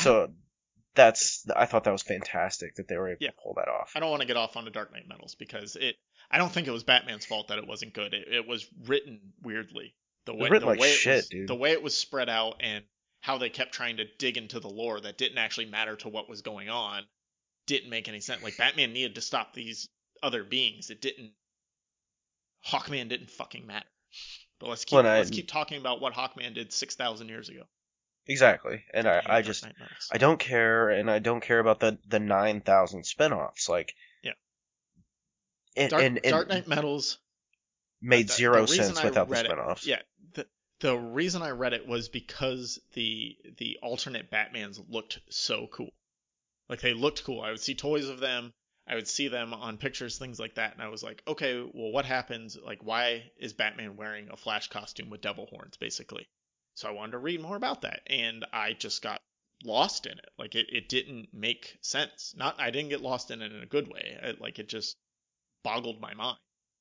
Speaker 2: I thought that was fantastic that they were able to pull that off.
Speaker 1: I don't want to get off onto Dark Knight Metals because I don't think it was Batman's fault that it wasn't good. It was written weirdly.
Speaker 2: written like shit, dude.
Speaker 1: The way it was spread out and how they kept trying to dig into the lore that didn't actually matter to what was going on didn't make any sense. Like, Batman needed to stop these other beings. Hawkman didn't fucking matter. But let's keep talking about what Hawkman did 6,000 years ago.
Speaker 2: Exactly. And I don't care, and I don't care about the 9,000 spinoffs. Like,
Speaker 1: yeah. Dark Knight Metals
Speaker 2: made zero sense without the spinoffs.
Speaker 1: Yeah. The reason I read it was because the alternate Batmans looked so cool. Like, they looked cool. I would see toys of them. I would see them on pictures, things like that, and I was like, okay, well, what happens? Like, why is Batman wearing a Flash costume with devil horns, basically? So I wanted to read more about that, and I just got lost in it. Like, it didn't make sense. I didn't get lost in it in a good way. It just boggled my mind.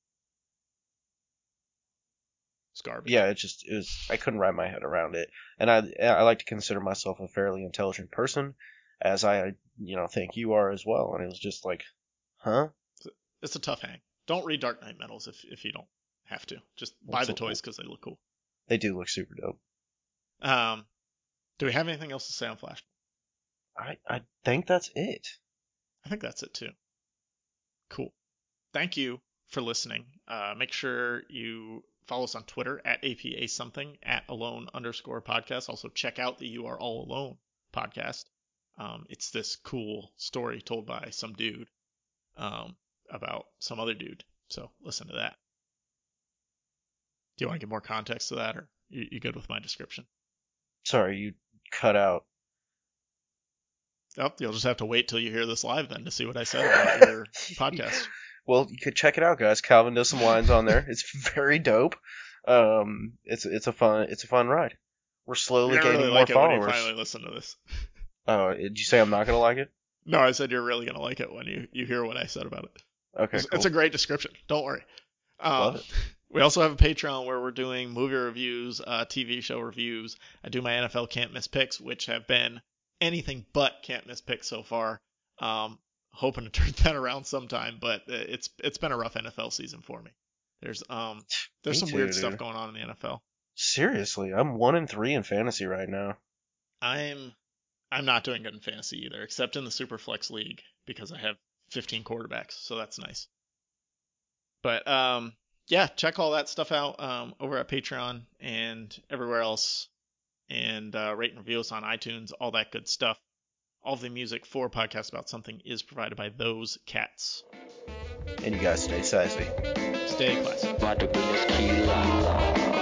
Speaker 1: It's garbage.
Speaker 2: Yeah, I couldn't wrap my head around it. And I like to consider myself a fairly intelligent person, as I think you are as well. And it was just like, huh?
Speaker 1: It's a tough hang. Don't read Dark Knight Metals if you don't have to. Just buy the toys because they look cool.
Speaker 2: They do look super dope.
Speaker 1: Do we have anything else to say on Flashpoint?
Speaker 2: I think that's it.
Speaker 1: I think that's it too. Cool. Thank you for listening. Make sure you follow us on Twitter at APA something, at alone_podcast. Also check out the You Are All Alone podcast. It's this cool story told by some dude about some other dude. So listen to that. Do you want to give more context to that, or you good with my description?
Speaker 2: Sorry, you cut out.
Speaker 1: Oh, you'll just have to wait till you hear this live then to see what I said about your podcast.
Speaker 2: Well, you could check it out, guys. Calvin does some lines on there. It's very dope. It's a fun ride. We're slowly gaining
Speaker 1: really
Speaker 2: more
Speaker 1: like
Speaker 2: followers.
Speaker 1: When you finally listen to this.
Speaker 2: Oh, did you say I'm not gonna like it?
Speaker 1: No, I said you're really gonna like it when you hear what I said about it.
Speaker 2: Okay,
Speaker 1: cool.
Speaker 2: It's
Speaker 1: a great description. Don't worry.
Speaker 2: Love it.
Speaker 1: We also have a Patreon where we're doing movie reviews, TV show reviews. I do my NFL Can't Miss Picks, which have been anything but can't miss picks so far. Hoping to turn that around sometime, but it's been a rough NFL season for me. There's some weird stuff going on in the NFL.
Speaker 2: Seriously, I'm 1-3 in fantasy right now.
Speaker 1: I'm not doing good in fantasy either, except in the Superflex League because I have 15 quarterbacks, so that's nice. But yeah, check all that stuff out over at Patreon and everywhere else, and rate and review us on iTunes, all that good stuff. All of the music for Podcast About Something is provided by Those Cats.
Speaker 2: And you guys stay sassy.
Speaker 1: Stay classy.